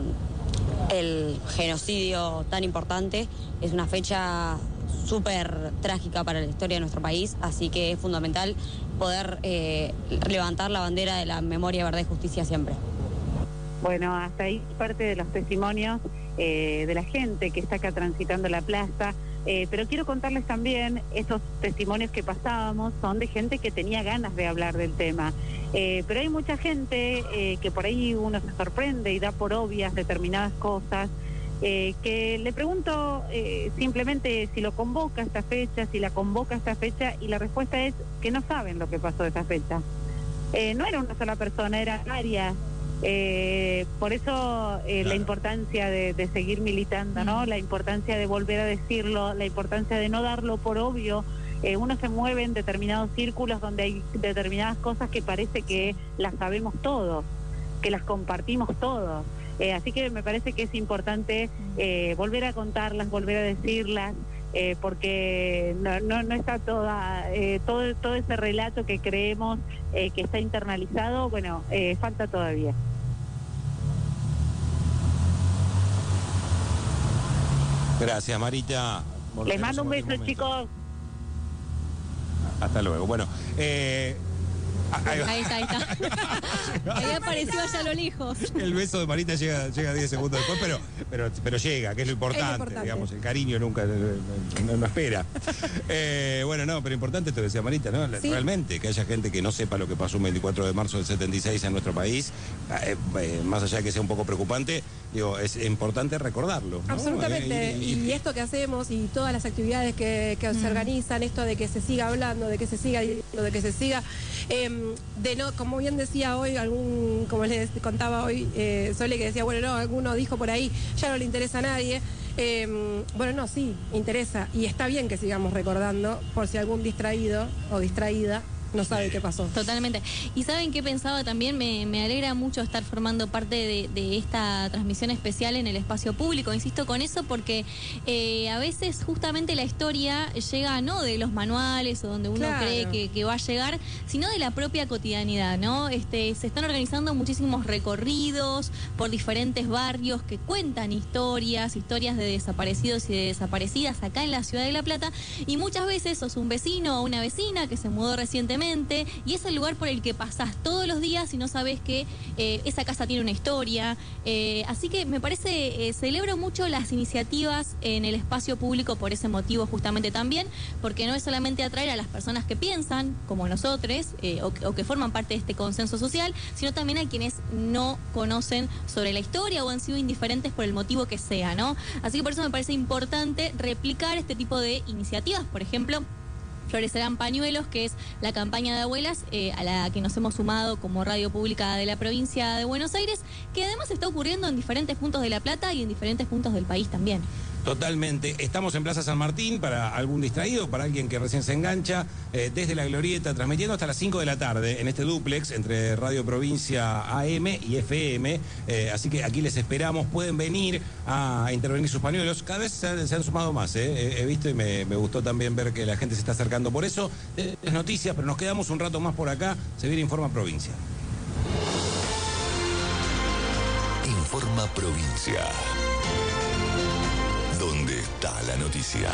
el genocidio tan importante es una fecha súper trágica para la historia de nuestro país, así que es fundamental poder eh, levantar la bandera de la memoria, verdad y justicia siempre. Bueno, hasta ahí parte de los testimonios eh, de la gente que está acá transitando la plaza, eh, pero quiero contarles también, esos testimonios que pasábamos son de gente que tenía ganas de hablar del tema, eh, pero hay mucha gente eh, que por ahí uno se sorprende y da por obvias determinadas cosas, eh, que le pregunto eh, simplemente si lo convoca esta fecha, si la convoca esta fecha, y la respuesta es que no saben lo que pasó de esa fecha. Eh, no era una sola persona, eran varias. Eh, por eso eh, claro. La importancia de, de seguir militando, ¿no? La importancia de volver a decirlo, la importancia de no darlo por obvio. Eh, uno se mueve en determinados círculos donde hay determinadas cosas que parece que las sabemos todos, que las compartimos todos. Eh, así que me parece que es importante eh, volver a contarlas, volver a decirlas, eh, porque no, no, no está toda eh, todo, todo ese relato que creemos eh, que está internalizado, bueno, eh, falta todavía. Gracias, Marita. Les mando un beso, chicos. Hasta luego. Bueno, eh, ahí, ahí está, ahí está. Ahí apareció allá a lo lejos. El beso de Marita llega, llega diez segundos después, pero, pero, pero llega, que es lo importante, Es lo importante. digamos, el cariño nunca no, no espera. Eh, bueno, no, pero importante esto que decía Marita, ¿no? Sí. Realmente, que haya gente que no sepa lo que pasó un veinticuatro de marzo del setenta y seis en nuestro país, eh, eh, más allá de que sea un poco preocupante, digo, es importante recordarlo, ¿no? Absolutamente, Eh, y, y esto que hacemos y todas las actividades que, que se organizan, esto de que se siga hablando, de que se siga diciendo, de que se siga, eh, de no, como bien decía hoy, algún, como les contaba hoy, eh, Sole, que decía, bueno, no, alguno dijo por ahí, ya no le interesa a nadie. Eh, bueno, no, sí, interesa, y está bien que sigamos recordando, por si algún distraído o distraída no sabe qué pasó. Totalmente. Y ¿saben qué pensaba también? Me, me alegra mucho estar formando parte de, de esta transmisión especial en el espacio público. Insisto con eso porque eh, a veces justamente la historia llega no de los manuales o donde uno Claro. cree que, que va a llegar, sino de la propia cotidianidad, ¿no? Este, se están organizando muchísimos recorridos por diferentes barrios que cuentan historias, historias de desaparecidos y de desaparecidas acá en la ciudad de La Plata, y muchas veces sos un vecino o una vecina que se mudó recientemente y es el lugar por el que pasás todos los días y no sabes que eh, esa casa tiene una historia. Eh, así que me parece, eh, celebro mucho las iniciativas en el espacio público por ese motivo justamente también, porque no es solamente atraer a las personas que piensan, como nosotros, eh, o, o que forman parte de este consenso social, sino también a quienes no conocen sobre la historia o han sido indiferentes por el motivo que sea, ¿no? Así que por eso me parece importante replicar este tipo de iniciativas, por ejemplo, Florecerán Pañuelos, que es la campaña de abuelas eh, a la que nos hemos sumado como radio pública de la provincia de Buenos Aires, que además está ocurriendo en diferentes puntos de La Plata y en diferentes puntos del país también. Totalmente. Estamos en Plaza San Martín para algún distraído, para alguien que recién se engancha, eh, desde la Glorieta, transmitiendo hasta las cinco de la tarde en este duplex entre Radio Provincia A M y F M. Eh, así que aquí les esperamos. Pueden venir a intervenir sus pañuelos. Cada vez se han, se han sumado más, ¿eh? He, he visto y me, me gustó también ver que la gente se está acercando por eso. Eh, es noticias, pero nos quedamos un rato más por acá. Se viene Informa Provincia. Informa Provincia. ¿Dónde está la noticia?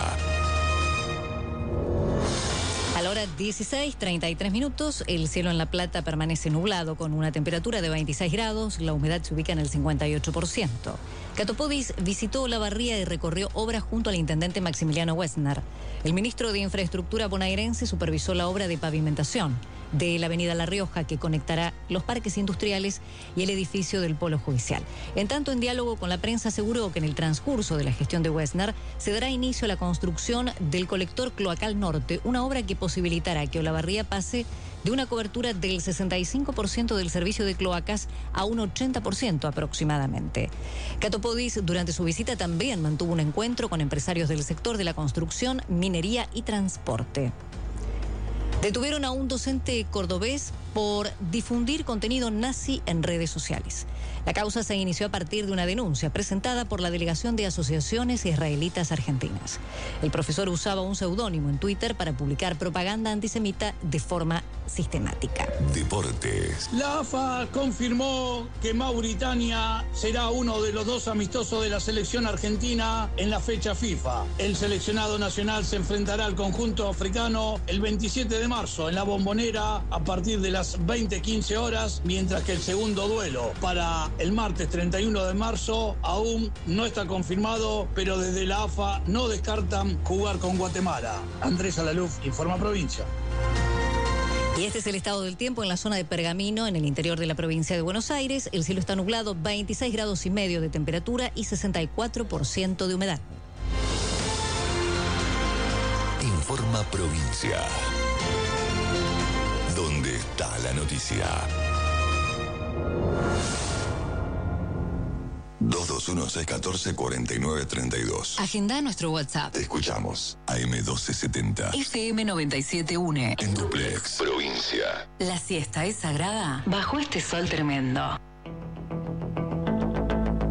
A la hora dieciséis, treinta y tres minutos, el cielo en La Plata permanece nublado con una temperatura de veintiséis grados, la humedad se ubica en el cincuenta y ocho por ciento. Catopodis visitó Olavarría y recorrió obras junto al intendente Maximiliano Wessner. El ministro de Infraestructura bonaerense supervisó la obra de pavimentación de la avenida La Rioja, que conectará los parques industriales y el edificio del Polo Judicial. En tanto, en diálogo con la prensa, aseguró que en el transcurso de la gestión de Wessner se dará inicio a la construcción del colector cloacal norte, una obra que posibilitará que Olavarría pase de una cobertura del sesenta y cinco por ciento del servicio de cloacas a un ochenta por ciento aproximadamente. Catopodis, durante su visita, también mantuvo un encuentro con empresarios del sector de la construcción, minería y transporte. Detuvieron a un docente cordobés por difundir contenido nazi en redes sociales. La causa se inició a partir de una denuncia presentada por la Delegación de Asociaciones Israelitas Argentinas. El profesor usaba un seudónimo en Twitter para publicar propaganda antisemita de forma sistemática. Deportes. La A F A confirmó que Mauritania será uno de los dos amistosos de la selección argentina en la fecha FIFA. El seleccionado nacional se enfrentará al conjunto africano el veintisiete de marzo en La Bombonera a partir de las veinte quince horas, mientras que el segundo duelo para el martes treinta y uno de marzo aún no está confirmado, pero desde la A F A no descartan jugar con Guatemala. Andrés Alaluf, Informa Provincia. Y este es el estado del tiempo en la zona de Pergamino, en el interior de la provincia de Buenos Aires. El cielo está nublado, veintiséis grados y medio de temperatura y sesenta y cuatro por ciento de humedad. Informa Provincia. ¿Dónde está la noticia? dos dos uno, seis uno cuatro, cuatro nueve tres dos. Agenda nuestro WhatsApp. Te escuchamos. A M doce setenta. F M noventa y siete punto uno. En duplex. Provincia. La siesta es sagrada bajo este sol tremendo.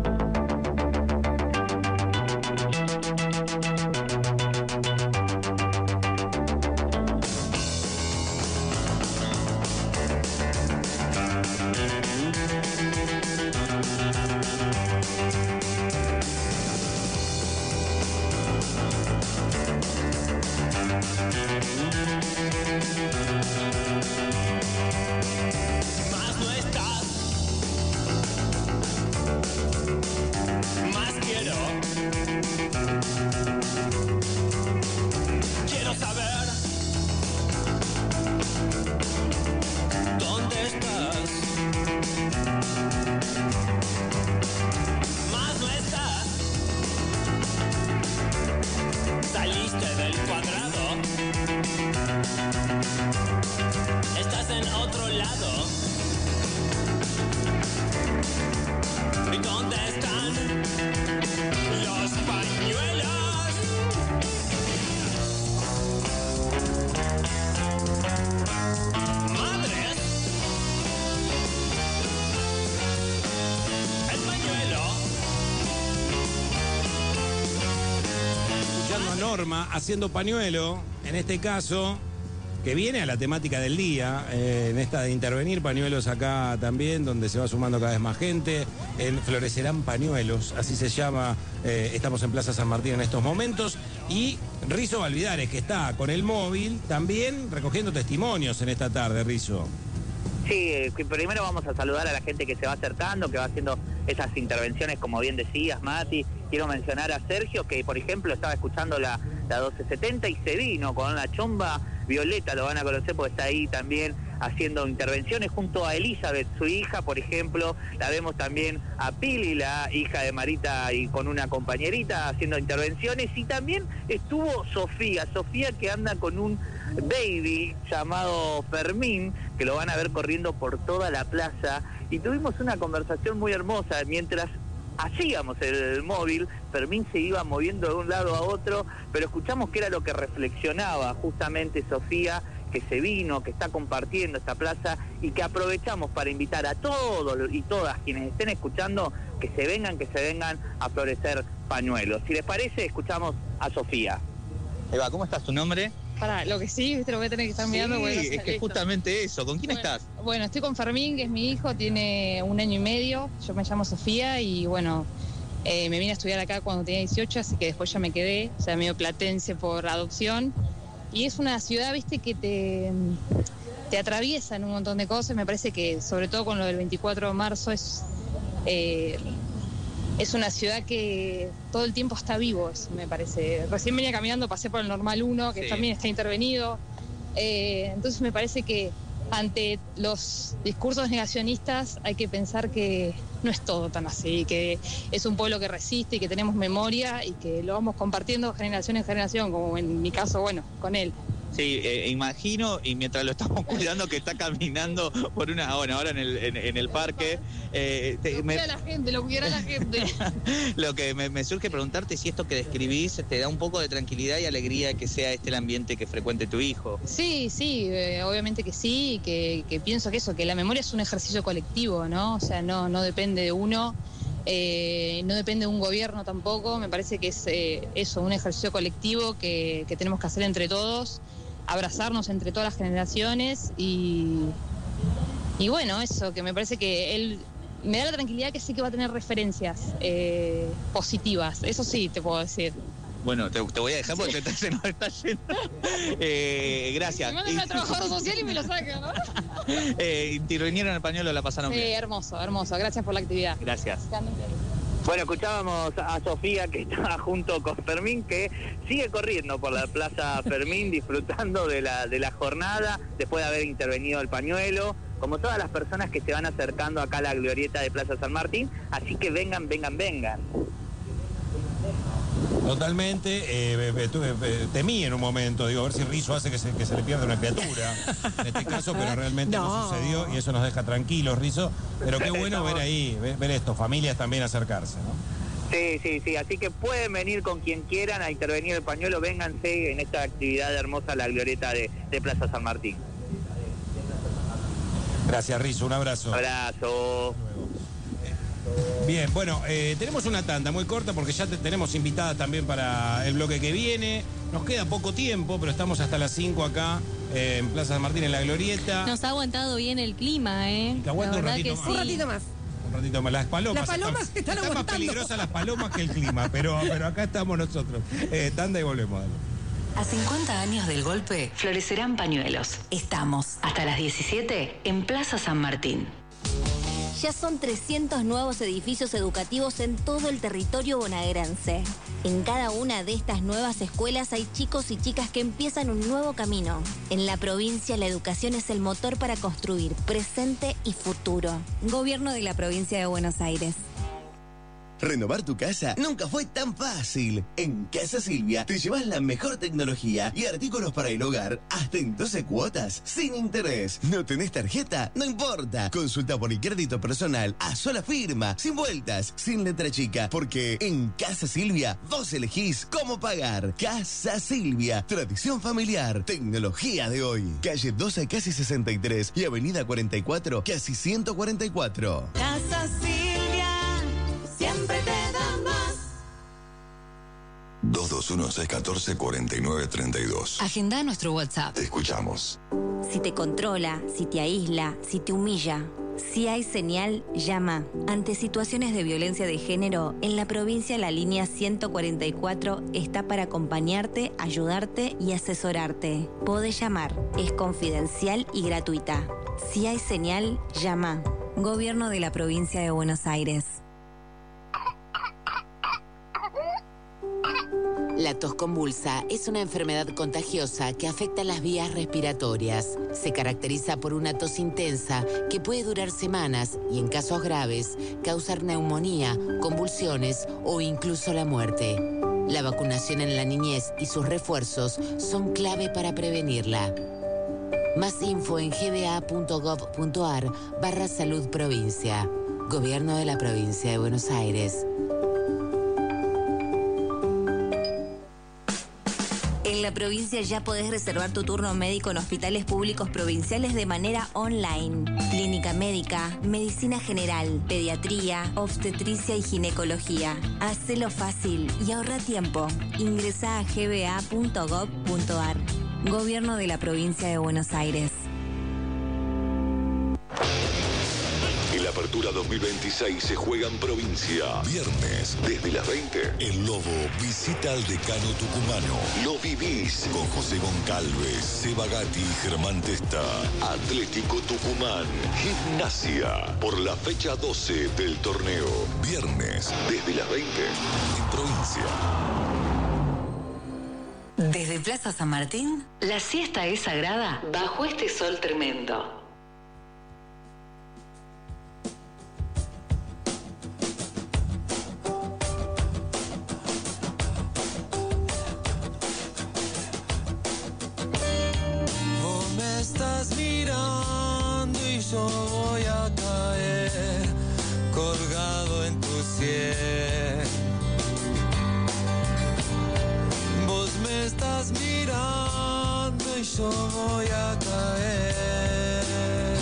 Bueno, Norma haciendo pañuelo, en este caso, que viene a la temática del día, eh, en esta de intervenir pañuelos acá también, donde se va sumando cada vez más gente, en Florecerán Pañuelos, así se llama, eh, estamos en Plaza San Martín en estos momentos, y Rizo Valvidares, que está con el móvil, también recogiendo testimonios en esta tarde, Rizo. Sí, eh, primero vamos a saludar a la gente que se va acercando, que va haciendo esas intervenciones, como bien decías, Mati. Quiero mencionar a Sergio, que por ejemplo estaba escuchando la, la doce setenta y se vino con la chomba violeta, lo van a conocer porque está ahí también haciendo intervenciones junto a Elizabeth, su hija, por ejemplo. La vemos también a Pili, la hija de Marita, y con una compañerita haciendo intervenciones. Y también estuvo Sofía, Sofía que anda con un baby llamado Fermín, que lo van a ver corriendo por toda la plaza. Y tuvimos una conversación muy hermosa mientras hacíamos el móvil. Fermín se iba moviendo de un lado a otro, pero escuchamos que era lo que reflexionaba justamente Sofía, que se vino, que está compartiendo esta plaza, y que aprovechamos para invitar a todos y todas quienes estén escuchando que se vengan, que se vengan a florecer pañuelos. Si les parece, escuchamos a Sofía. Eva, ¿cómo estás? ¿Tu nombre? Para, lo que sí, viste, lo voy a tener que estar mirando. Sí, porque no sé, es que listo. justamente eso. ¿Con quién Bueno, estás? Bueno, estoy con Fermín, que es mi hijo, tiene un año y medio. Yo me llamo Sofía y bueno, eh, me vine a estudiar acá cuando tenía dieciocho, así que después ya me quedé, o sea, medio platense por adopción. Y es una ciudad, viste, que te, te atraviesa en un montón de cosas. Me parece que, sobre todo con lo del veinticuatro de marzo, es, eh, es una ciudad que todo el tiempo está vivo, eso me parece. Recién venía caminando, pasé por el Normal uno, que Sí. también está intervenido. Eh, entonces me parece que ante los discursos negacionistas hay que pensar que no es todo tan así, que es un pueblo que resiste y que tenemos memoria y que lo vamos compartiendo de generación en generación, como en mi caso, bueno, con él. Sí, eh, imagino, y mientras lo estamos cuidando, que está caminando por una... Bueno, ahora en el, en, en el parque. Eh, te- Lo me- cuida la gente, lo cuidará la gente. lo que me, me surge preguntarte si esto que describís te da un poco de tranquilidad y alegría que sea este el ambiente que frecuente tu hijo. Sí, sí, eh, obviamente que sí, que, que pienso que eso, que la memoria es un ejercicio colectivo, ¿no? O sea, no, no depende de uno, eh, no depende de un gobierno tampoco, me parece que es eh, eso, un ejercicio colectivo que, que tenemos que hacer entre todos, abrazarnos entre todas las generaciones y, y bueno, eso, que me parece que él me da la tranquilidad que sé que va a tener referencias eh, positivas, eso sí te puedo decir. Bueno, te, te voy a dejar porque te está, se nos está yendo. Eh, gracias. Me mandan a trabajador social y me lo sacan, ¿no? Eh, intervinieron el pañuelo, la pasaron Sí, bien. hermoso, hermoso, gracias por la actividad. Gracias. Bueno, escuchábamos a Sofía, que está junto con Fermín, que sigue corriendo por la Plaza Fermín, disfrutando de la, de la jornada, después de haber intervenido el pañuelo, como todas las personas que se van acercando acá a la glorieta de Plaza San Martín. Así que vengan, vengan, vengan. Totalmente, eh, eh, tuve- eh, temí en un momento, digo, a ver si Rizo hace que se, que se le pierda una criatura, en este caso, pero realmente no. No. sucedió y eso nos deja tranquilos, Rizo, pero qué bueno ver ahí, ver, ver esto, familias también acercarse, ¿no? Sí, sí, sí, así que pueden venir con quien quieran a intervenir el pañuelo, vénganse en esta actividad hermosa, la glorieta de, de Plaza San Martín. Gracias, Rizo, un abrazo. Abrazo. Bien, bueno, eh, tenemos una tanda muy corta porque ya te- tenemos invitadas también para el bloque que viene. Nos queda poco tiempo, pero estamos hasta las cinco acá eh, en Plaza San Martín, en la Glorieta. Nos ha aguantado bien el clima, ¿eh? Que aguante La un verdad ratito que más. sí. Un ratito más. Un ratito más. Las palomas. Las palomas están, están están más aguantando. peligrosas las palomas que el clima, pero, pero acá estamos nosotros. Eh, tanda y volvemos. Dale. A cincuenta años del golpe, florecerán pañuelos. Estamos hasta las diecisiete en Plaza San Martín. Ya son trescientos nuevos edificios educativos en todo el territorio bonaerense. En cada una de estas nuevas escuelas hay chicos y chicas que empiezan un nuevo camino. En la provincia, la educación es el motor para construir presente y futuro. Gobierno de la provincia de Buenos Aires. Renovar tu casa nunca fue tan fácil. En Casa Silvia te llevas la mejor tecnología y artículos para el hogar hasta en doce cuotas sin interés. ¿No tenés tarjeta? No importa. Consulta por el crédito personal a sola firma, sin vueltas, sin letra chica, porque en Casa Silvia vos elegís cómo pagar. Casa Silvia, tradición familiar, tecnología de hoy. Calle doce, casi sesenta y tres y Avenida cuarenta y cuatro, casi ciento cuarenta y cuatro. Casa Silvia, siempre te da más. dos dos uno, seis uno cuatro, cuatro nueve tres dos. Agenda nuestro WhatsApp. Te escuchamos. Si te controla, si te aísla, si te humilla, si hay señal, llama. Ante situaciones de violencia de género, en la provincia la línea ciento cuarenta y cuatro está para acompañarte, ayudarte y asesorarte. Podés llamar, es confidencial y gratuita. Si hay señal, llama. Gobierno de la Provincia de Buenos Aires. La tos convulsa es una enfermedad contagiosa que afecta las vías respiratorias. Se caracteriza por una tos intensa que puede durar semanas y, en casos graves, causar neumonía, convulsiones o incluso la muerte. La vacunación en la niñez y sus refuerzos son clave para prevenirla. Más info en gba.gov.ar barra salud provincia. Gobierno de la Provincia de Buenos Aires. En la provincia ya podés reservar tu turno médico en hospitales públicos provinciales de manera online. Clínica médica, medicina general, pediatría, obstetricia y ginecología. Hacelo fácil y ahorra tiempo. Ingresá a gba punto gov punto ar. Gobierno de la Provincia de Buenos Aires. El Apertura dos mil veintiséis se juega en provincia. Viernes, desde las veinte, el Lobo visita al decano tucumano. Lo vivís con José Goncalves, Seba Gatti y Germán Testa. Atlético Tucumán, Gimnasia, por la fecha doce del torneo. Viernes, desde las veinte, en provincia. Desde Plaza San Martín, la siesta es sagrada bajo este sol tremendo. Vos me estás mirando y yo voy a caer colgado en tu cielo. Vos me estás mirando y yo voy a caer.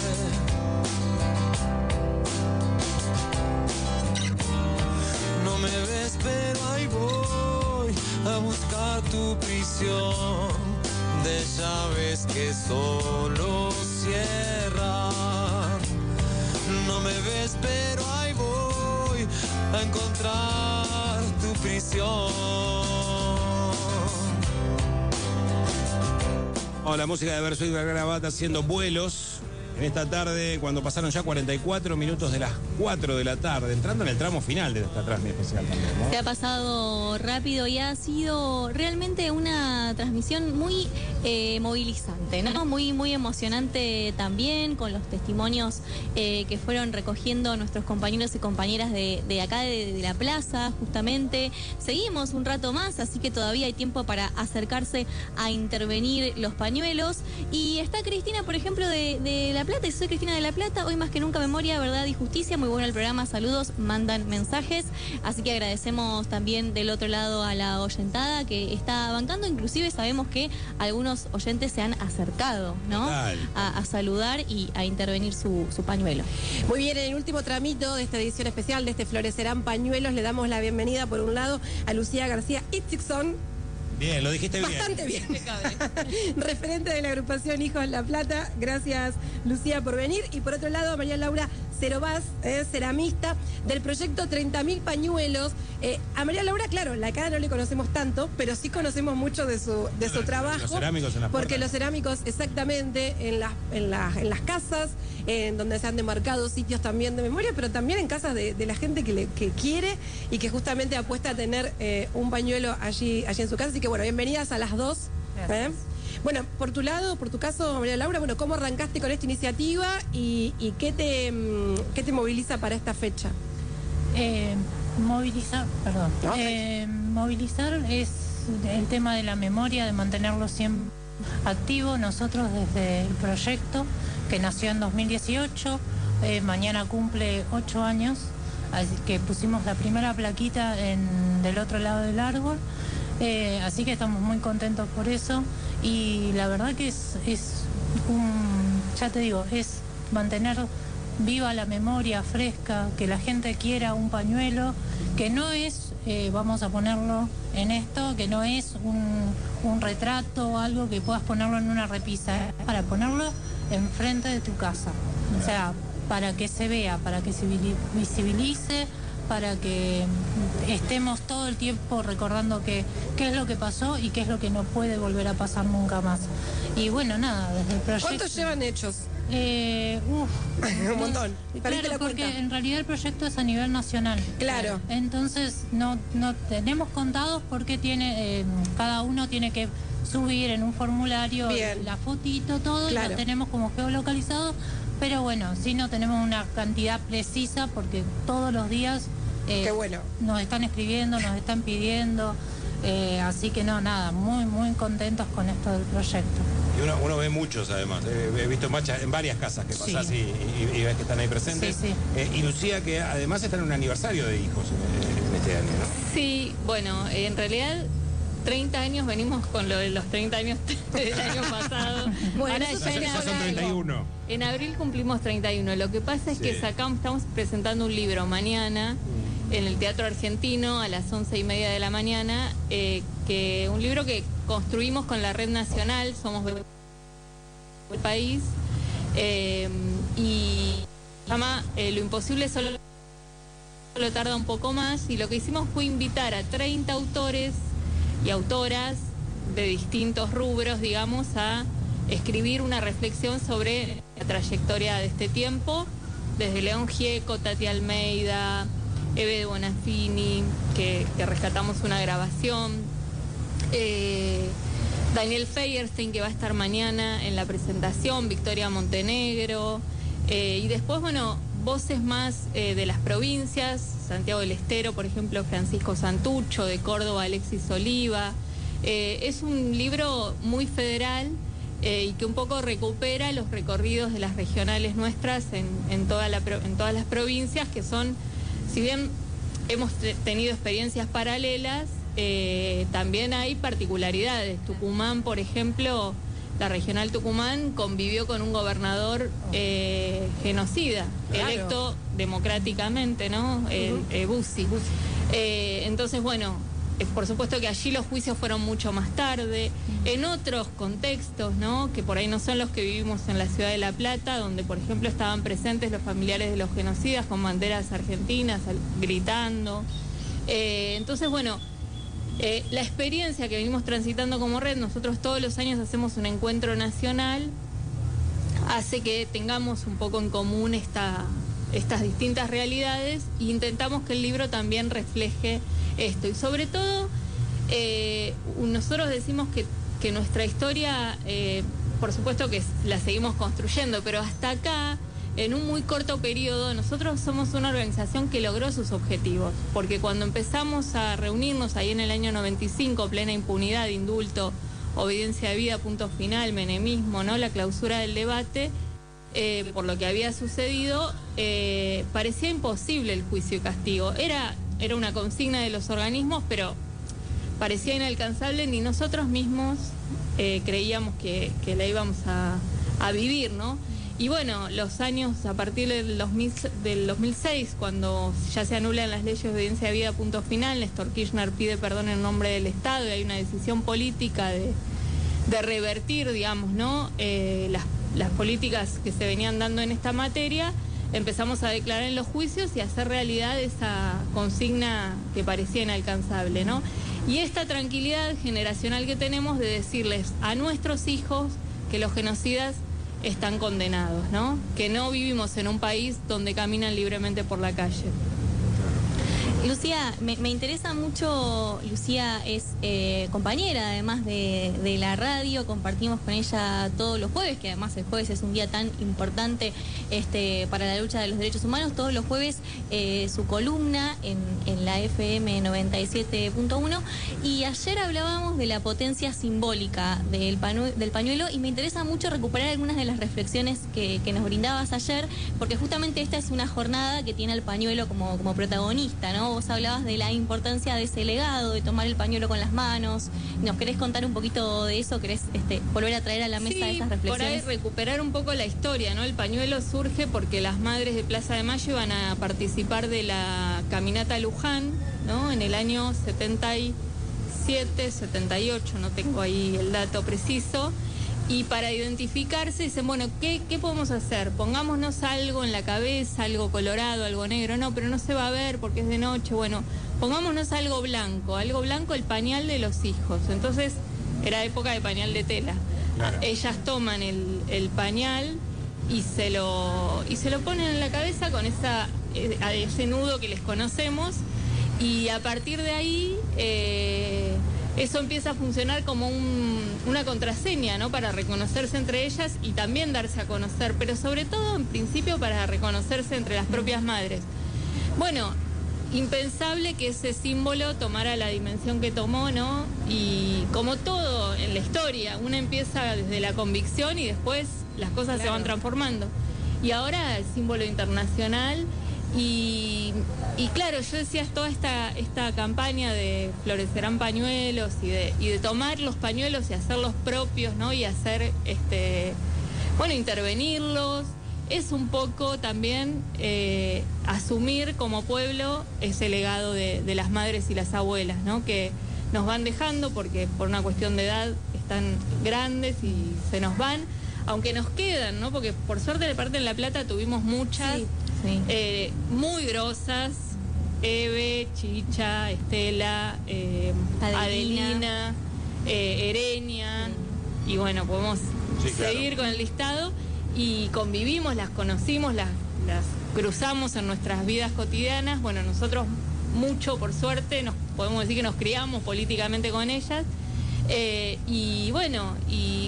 No me ves, pero ahí voy a buscar tu prisión de llaves que solo cierran. No me ves, pero ahí voy a encontrar tu prisión. Oh, la música de Verso y Gravata haciendo vuelos en esta tarde, cuando pasaron ya cuarenta y cuatro minutos de las cuatro de la tarde, entrando en el tramo final de esta transmisión especial también, ¿no? Se ha pasado rápido y ha sido realmente una transmisión muy eh, movilizante, ¿no? Muy, muy emocionante también, con los testimonios eh, que fueron recogiendo nuestros compañeros y compañeras de, de acá, de, de la plaza, justamente. Seguimos un rato más, así que todavía hay tiempo para acercarse a intervenir los pañuelos. Y está Cristina, por ejemplo, de, de La Plata, y soy Cristina de La Plata, hoy más que nunca memoria, verdad y justicia. Muy bueno el programa, saludos, mandan mensajes, así que agradecemos también del otro lado a la oyentada que está bancando, inclusive sabemos que algunos oyentes se han acercado, ¿no? A, a saludar y a intervenir su, su pañuelo. Muy bien, en el último tramito de esta edición especial de este Florecerán Pañuelos, le damos la bienvenida por un lado a Lucía García Itzigson. Bien, lo dijiste bien. Bastante bien. Referente de la agrupación Hijos La Plata. Gracias, Lucía, por venir. Y por otro lado, María Laura Cerobás, eh, ceramista del proyecto treinta mil Pañuelos. Eh, a María Laura, claro, la cara no le conocemos tanto, pero sí conocemos mucho de su, de su trabajo. Los cerámicos en las Porque puertas. los cerámicos, exactamente, en, las en, la, en las casas, en donde se han demarcado sitios también de memoria, pero también en casas de, de la gente que, le, que quiere y que justamente apuesta a tener eh, un pañuelo allí, allí en su casa. Así que bueno, bienvenidas a las dos. ¿eh? Bueno, por tu lado, por tu caso, María Laura, bueno, ¿cómo arrancaste con esta iniciativa y, y qué, te, qué te moviliza para esta fecha? Eh, movilizar, perdón. No, Eh, movilizar es el tema de la memoria, de mantenerlo siempre activo. Nosotros desde el proyecto, que nació en dos mil dieciocho, eh, mañana cumple ocho años, así que pusimos la primera plaquita en, del otro lado del árbol. Eh, así que estamos muy contentos por eso y la verdad que es, es un, ya te digo, es mantener viva la memoria, fresca, que la gente quiera un pañuelo, que no es, eh, vamos a ponerlo en esto, que no es un, un retrato o algo que puedas ponerlo en una repisa, es para ponerlo enfrente de tu casa. O sea, para que se vea, para que se visibilice, para que estemos todo el tiempo recordando que, qué es lo que pasó y qué es lo que no puede volver a pasar nunca más. Y bueno, nada, desde el proyecto... ¿Cuántos llevan hechos? Eh, uf, un montón. Claro, la porque cuenta. en realidad el proyecto es a nivel nacional. Claro. Entonces no, no tenemos contados porque tiene eh, cada uno tiene que subir en un formulario Bien. la fotito, todo, Claro. y lo tenemos como geolocalizado, pero bueno, sí no tenemos una cantidad precisa porque todos los días eh, Qué bueno. nos están escribiendo, nos están pidiendo, eh, así que no, nada, muy, muy contentos con esto del proyecto. Y uno, uno ve muchos además, eh, he visto en, muchas- en varias casas que pasás Sí. y, y- y ves que están ahí presentes. Sí, sí. Eh, y Lucía, que además está en un aniversario de hijos eh, en este año, ¿no? Sí, bueno, en realidad treinta años venimos con lo de los treinta años del año pasado. Bueno, Ahora eso ya ya en son abril- treinta y uno. En abril cumplimos treinta y uno. Lo que pasa es Sí. que sacamos, estamos presentando un libro mañana en el Teatro Argentino a las once y media de la mañana, eh, que un libro que construimos con la Red Nacional, Somos el País, eh, y se llama eh, Lo Imposible Solo Solo Tarda un Poco Más, y lo que hicimos fue invitar a treinta autores y autoras de distintos rubros, digamos, a escribir una reflexión sobre la trayectoria de este tiempo, desde León Gieco, Tati Almeida, Eve de Bonafini, que, que rescatamos una grabación, eh, Daniel Feierstein, que va a estar mañana en la presentación, Victoria Montenegro, eh, y después, bueno, voces más eh, de las provincias, Santiago del Estero, por ejemplo, Francisco Santucho, de Córdoba, Alexis Oliva. Eh, es un libro muy federal eh, y que un poco recupera los recorridos de las regionales nuestras en, en, toda la, pro- en todas las provincias, que son, si bien hemos te- tenido experiencias paralelas, eh, también hay particularidades. Tucumán, por ejemplo, la regional Tucumán convivió con un gobernador eh, genocida, Claro. electo democráticamente, ¿no? El, Ujú. eh, Bussi. Eh, entonces, bueno, eh, por supuesto que allí los juicios fueron mucho más tarde. En otros contextos, ¿no? Que por ahí no son los que vivimos en la ciudad de La Plata, donde, por ejemplo, estaban presentes los familiares de los genocidas con banderas argentinas al- gritando. Eh, entonces, bueno, eh, la experiencia que venimos transitando como red, nosotros todos los años hacemos un encuentro nacional, hace que tengamos un poco en común esta, estas distintas realidades e intentamos que el libro también refleje esto. Y sobre todo, eh, nosotros decimos que, que nuestra historia, eh, por supuesto que la seguimos construyendo, pero hasta acá, en un muy corto periodo, nosotros somos una organización que logró sus objetivos, porque cuando empezamos a reunirnos ahí en el año noventa y cinco, plena impunidad, indulto, obediencia de vida, punto final, menemismo, ¿no? La clausura del debate, eh, por lo que había sucedido, eh, parecía imposible el juicio y castigo. Era, era una consigna de los organismos, pero parecía inalcanzable, ni nosotros mismos eh, creíamos que, que la íbamos a, a vivir, ¿no? Y bueno, los años a partir del dos mil, del dos mil seis, cuando ya se anulan las leyes de obediencia de vida, punto final, Néstor Kirchner pide perdón en nombre del Estado y hay una decisión política de, de revertir, digamos, ¿no? Eh, las, las políticas que se venían dando en esta materia, empezamos a declarar en los juicios y a hacer realidad esa consigna que parecía inalcanzable, ¿no? Y esta tranquilidad generacional que tenemos de decirles a nuestros hijos que los genocidas están condenados, ¿no? Que no vivimos en un país donde caminan libremente por la calle. Lucía, me, me interesa mucho, Lucía es eh, compañera además de, de la radio, compartimos con ella todos los jueves, que además el jueves es un día tan importante este, para la lucha de los derechos humanos, todos los jueves eh, su columna en, en la F M noventa y siete punto uno, y ayer hablábamos de la potencia simbólica del, panu- del pañuelo y me interesa mucho recuperar algunas de las reflexiones que, que nos brindabas ayer, porque justamente esta es una jornada que tiene al pañuelo como, como protagonista, ¿no? Vos hablabas de la importancia de ese legado, de tomar el pañuelo con las manos. ¿Nos querés contar un poquito de eso? ¿Querés este, volver a traer a la mesa Sí, esas por reflexiones? ahí recuperar un poco la historia, ¿no? El pañuelo surge porque las madres de Plaza de Mayo iban a participar de la caminata Luján, ¿no? En el año setenta y siete, setenta y ocho, no tengo ahí el dato preciso. Y para identificarse dicen, bueno, ¿qué, ¿qué podemos hacer? Pongámonos algo en la cabeza, algo colorado, algo negro. No, pero no se va a ver porque es de noche. Bueno, pongámonos algo blanco. Algo blanco, el pañal de los hijos. Entonces, era época de pañal de tela. Claro. Ellas toman el, el pañal y se, lo, y se lo ponen en la cabeza con esa, ese nudo que les conocemos. Y a partir de ahí... Eh, eso empieza a funcionar como un, una contraseña, ¿no? Para reconocerse entre ellas y también darse a conocer, pero sobre todo, en principio, para reconocerse entre las propias madres. Bueno, impensable que ese símbolo tomara la dimensión que tomó, ¿no? Y como todo en la historia, uno empieza desde la convicción y después las cosas claro. se van transformando. Y ahora el símbolo internacional... Y, y claro, yo decía toda esta, esta campaña de florecerán pañuelos y de, y de tomar los pañuelos y hacerlos propios, ¿no? Y hacer, este, bueno, intervenirlos. Es un poco también eh, asumir como pueblo ese legado de, de las madres y las abuelas, ¿no? Que nos van dejando porque por una cuestión de edad están grandes y se nos van, aunque nos quedan, ¿no? Porque por suerte de parte de La Plata tuvimos muchas... Sí. Sí. Eh, muy grosas, Eve, Chicha, Estela, eh, Adelina, Adelina eh, Erenia, sí. Y bueno, podemos sí, seguir claro. con el listado y convivimos, las conocimos, las, las cruzamos en nuestras vidas cotidianas. Bueno, nosotros mucho, por suerte, nos podemos decir que nos criamos políticamente con ellas eh, y bueno, y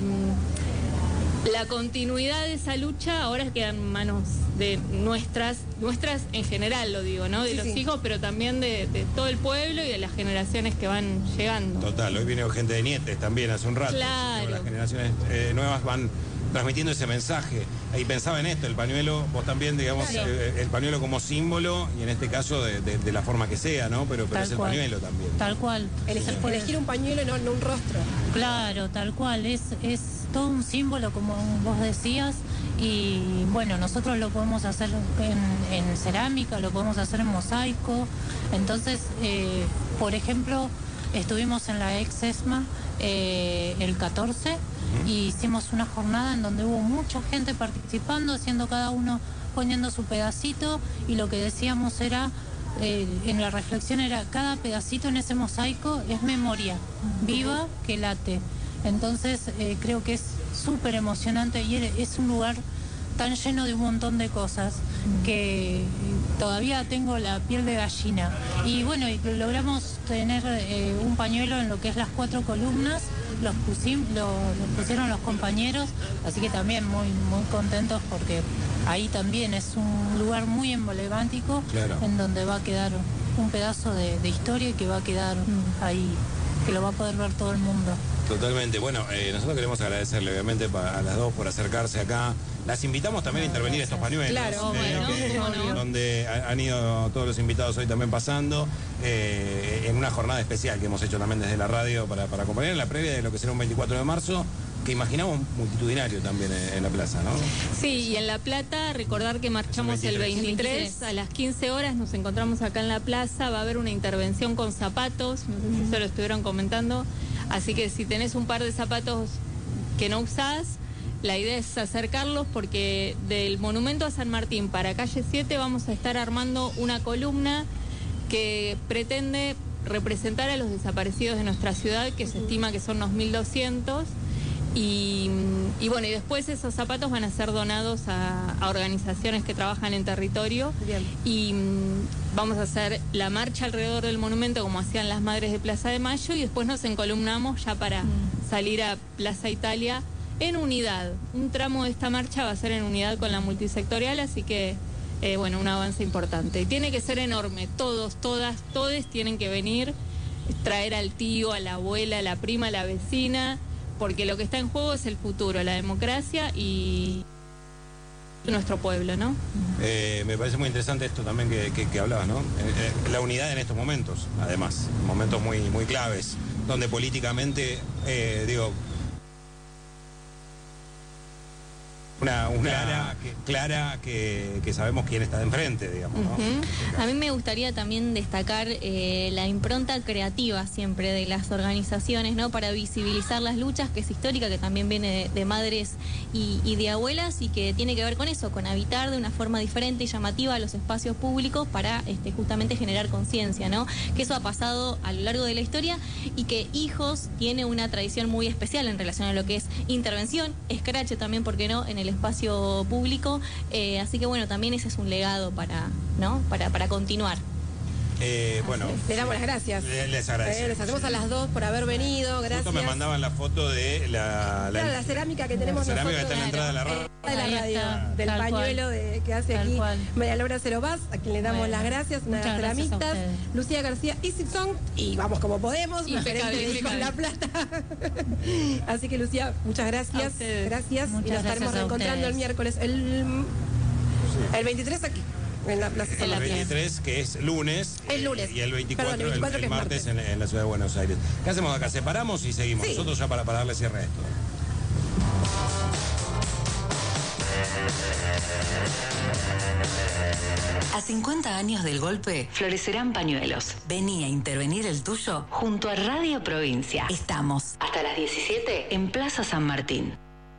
la continuidad de esa lucha ahora queda en manos de nuestras, nuestras en general lo digo, ¿no? De sí, los sí. hijos, pero también de, de todo el pueblo y de las generaciones que van llegando. Total, hoy vino gente de Nietes también hace un rato. Claro. Las generaciones eh, nuevas van transmitiendo ese mensaje. Ahí pensaba en esto, el pañuelo, vos también, digamos, claro. eh, el pañuelo como símbolo, y en este caso de, de, de la forma que sea, ¿no? Pero, pero es el cual. pañuelo también. Tal cual. Elegir, sí. elegir un pañuelo, no, no un rostro. Claro, tal cual. Es, es todo un símbolo, como vos decías, y bueno, nosotros lo podemos hacer en, en cerámica, lo podemos hacer en mosaico. Entonces, eh, por ejemplo, estuvimos en la ex ESMA eh, el catorce y hicimos una jornada en donde hubo mucha gente participando, haciendo cada uno poniendo su pedacito, y lo que decíamos era, eh, en la reflexión era, cada pedacito en ese mosaico es memoria viva que late. Entonces eh, creo que es súper emocionante y es un lugar tan lleno de un montón de cosas que todavía tengo la piel de gallina. Y bueno, y logramos tener eh, un pañuelo en lo que es las cuatro columnas, los, pusim, lo, los pusieron los compañeros, así que también muy, muy contentos porque ahí también es un lugar muy emblemático, claro. en donde va a quedar un pedazo de, de historia que va a quedar ahí, que lo va a poder ver todo el mundo. Totalmente. Bueno, eh, nosotros queremos agradecerle obviamente a las dos por acercarse acá. Las invitamos también a intervenir estos pañuelos. Claro, eh, bueno, que, bueno. Donde han ido todos los invitados hoy también pasando, eh, en una jornada especial que hemos hecho también desde la radio para, para acompañar en la previa de lo que será un veinticuatro de marzo, que imaginamos multitudinario también en, en la plaza, ¿no? Sí, y en La Plata, recordar que marchamos el veintitrés, el veintitrés, a las quince horas, nos encontramos acá en la plaza, va a haber una intervención con zapatos, no sé si se lo estuvieron comentando. Así que si tenés un par de zapatos que no usás, la idea es acercarlos, porque del Monumento a San Martín para Calle siete vamos a estar armando una columna que pretende representar a los desaparecidos de nuestra ciudad, que se estima que son unos mil doscientos. Y, y bueno, y después esos zapatos van a ser donados a, a organizaciones que trabajan en territorio. Bien. Y um, vamos a hacer la marcha alrededor del monumento como hacían las madres de Plaza de Mayo, y después nos encolumnamos ya para mm. salir a Plaza Italia en unidad. Un tramo de esta marcha va a ser en unidad con la multisectorial, así que eh, bueno, un avance importante. Y tiene que ser enorme, todos, todas, todes tienen que venir, traer al tío, a la abuela, a la prima, a la vecina, porque lo que está en juego es el futuro, la democracia y nuestro pueblo, ¿no? Eh, me parece muy interesante esto también que, que, que hablabas, ¿no? Eh, eh, la unidad en estos momentos, además, momentos muy, muy claves, donde políticamente, eh, digo, Una, una clara, que, clara que, que sabemos quién está de enfrente, digamos, ¿no? Uh-huh. A mí me gustaría también destacar eh, la impronta creativa siempre de las organizaciones, ¿no? Para visibilizar las luchas, que es histórica, que también viene de, de madres y, y de abuelas, y que tiene que ver con eso, con habitar de una forma diferente y llamativa los espacios públicos para este, justamente generar conciencia, ¿no? Que eso ha pasado a lo largo de la historia y que Hijos tiene una tradición muy especial en relación a lo que es intervención, escrache también, ¿por qué no?, en el espacio público, eh, así que bueno, también ese es un legado para, ¿no? para, para continuar. Eh, bueno, le damos las gracias. Les, les agradecemos. Eh, les hacemos a las dos por haber venido, gracias. Justo me mandaban la foto de la, la, claro, la cerámica que tenemos la cerámica nosotros. Que está en la entrada de la radio. De la radio, está, del pañuelo de, que hace Tal aquí cual. María Laura Cerobás, a quien le damos Bueno, las gracias, una de las muchas gracias a ceramistas, ustedes. Lucía García Isixson, y vamos como podemos, Impecable, referente de Hijos impecable. La Plata. Así que Lucía, muchas gracias, gracias, Muchas y nos estaremos gracias a reencontrando ustedes. el miércoles, el, el veintitrés aquí. En la Plaza San El Martín. veintitrés, que es lunes. Es lunes. Y el veinticuatro, Perdón, el veinticuatro el, que el es martes, martes. en, en la ciudad de Buenos Aires. ¿Qué hacemos acá? ¿Separamos y seguimos? Sí. Nosotros ya para, para darle cierre a esto. A cincuenta años del golpe, florecerán pañuelos. Vení a intervenir el tuyo junto a Radio Provincia. Estamos hasta las diecisiete en Plaza San Martín.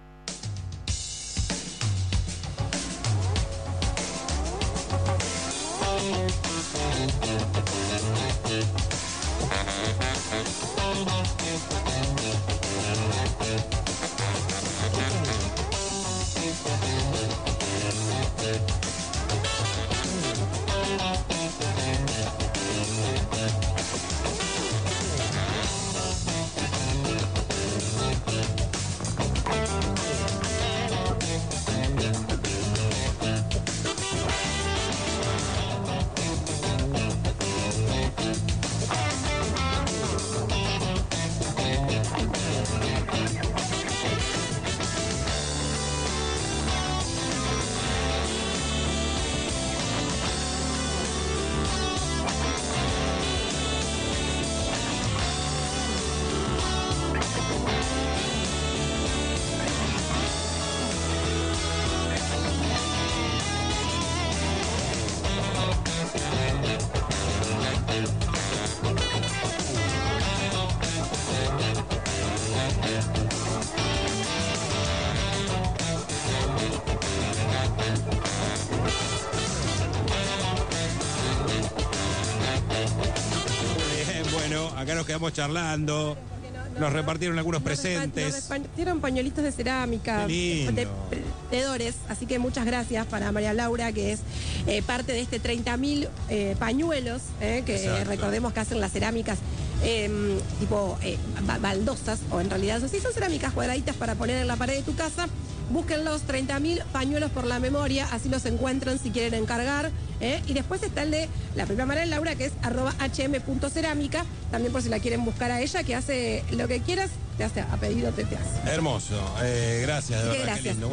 Acá nos quedamos charlando, nos repartieron algunos Nos presentes. repartieron pañuelitos de cerámica, Qué lindo. de emprendedores, así que muchas gracias para María Laura, que es eh, parte de este treinta mil eh, pañuelos, eh, que Exacto. recordemos que hacen las cerámicas eh, tipo eh, ba- baldosas, o en realidad sí son cerámicas cuadraditas para poner en la pared de tu casa. Busquen los treinta mil pañuelos por la memoria, así los encuentran si quieren encargar. ¿eh? Y después está el de la propia María Laura, que es arroba hm.cerámica, también por si la quieren buscar a ella, que hace lo que quieras, te hace a pedido, te, te hace. Hermoso, eh, gracias, de Así que verdad, qué gracias. lindo.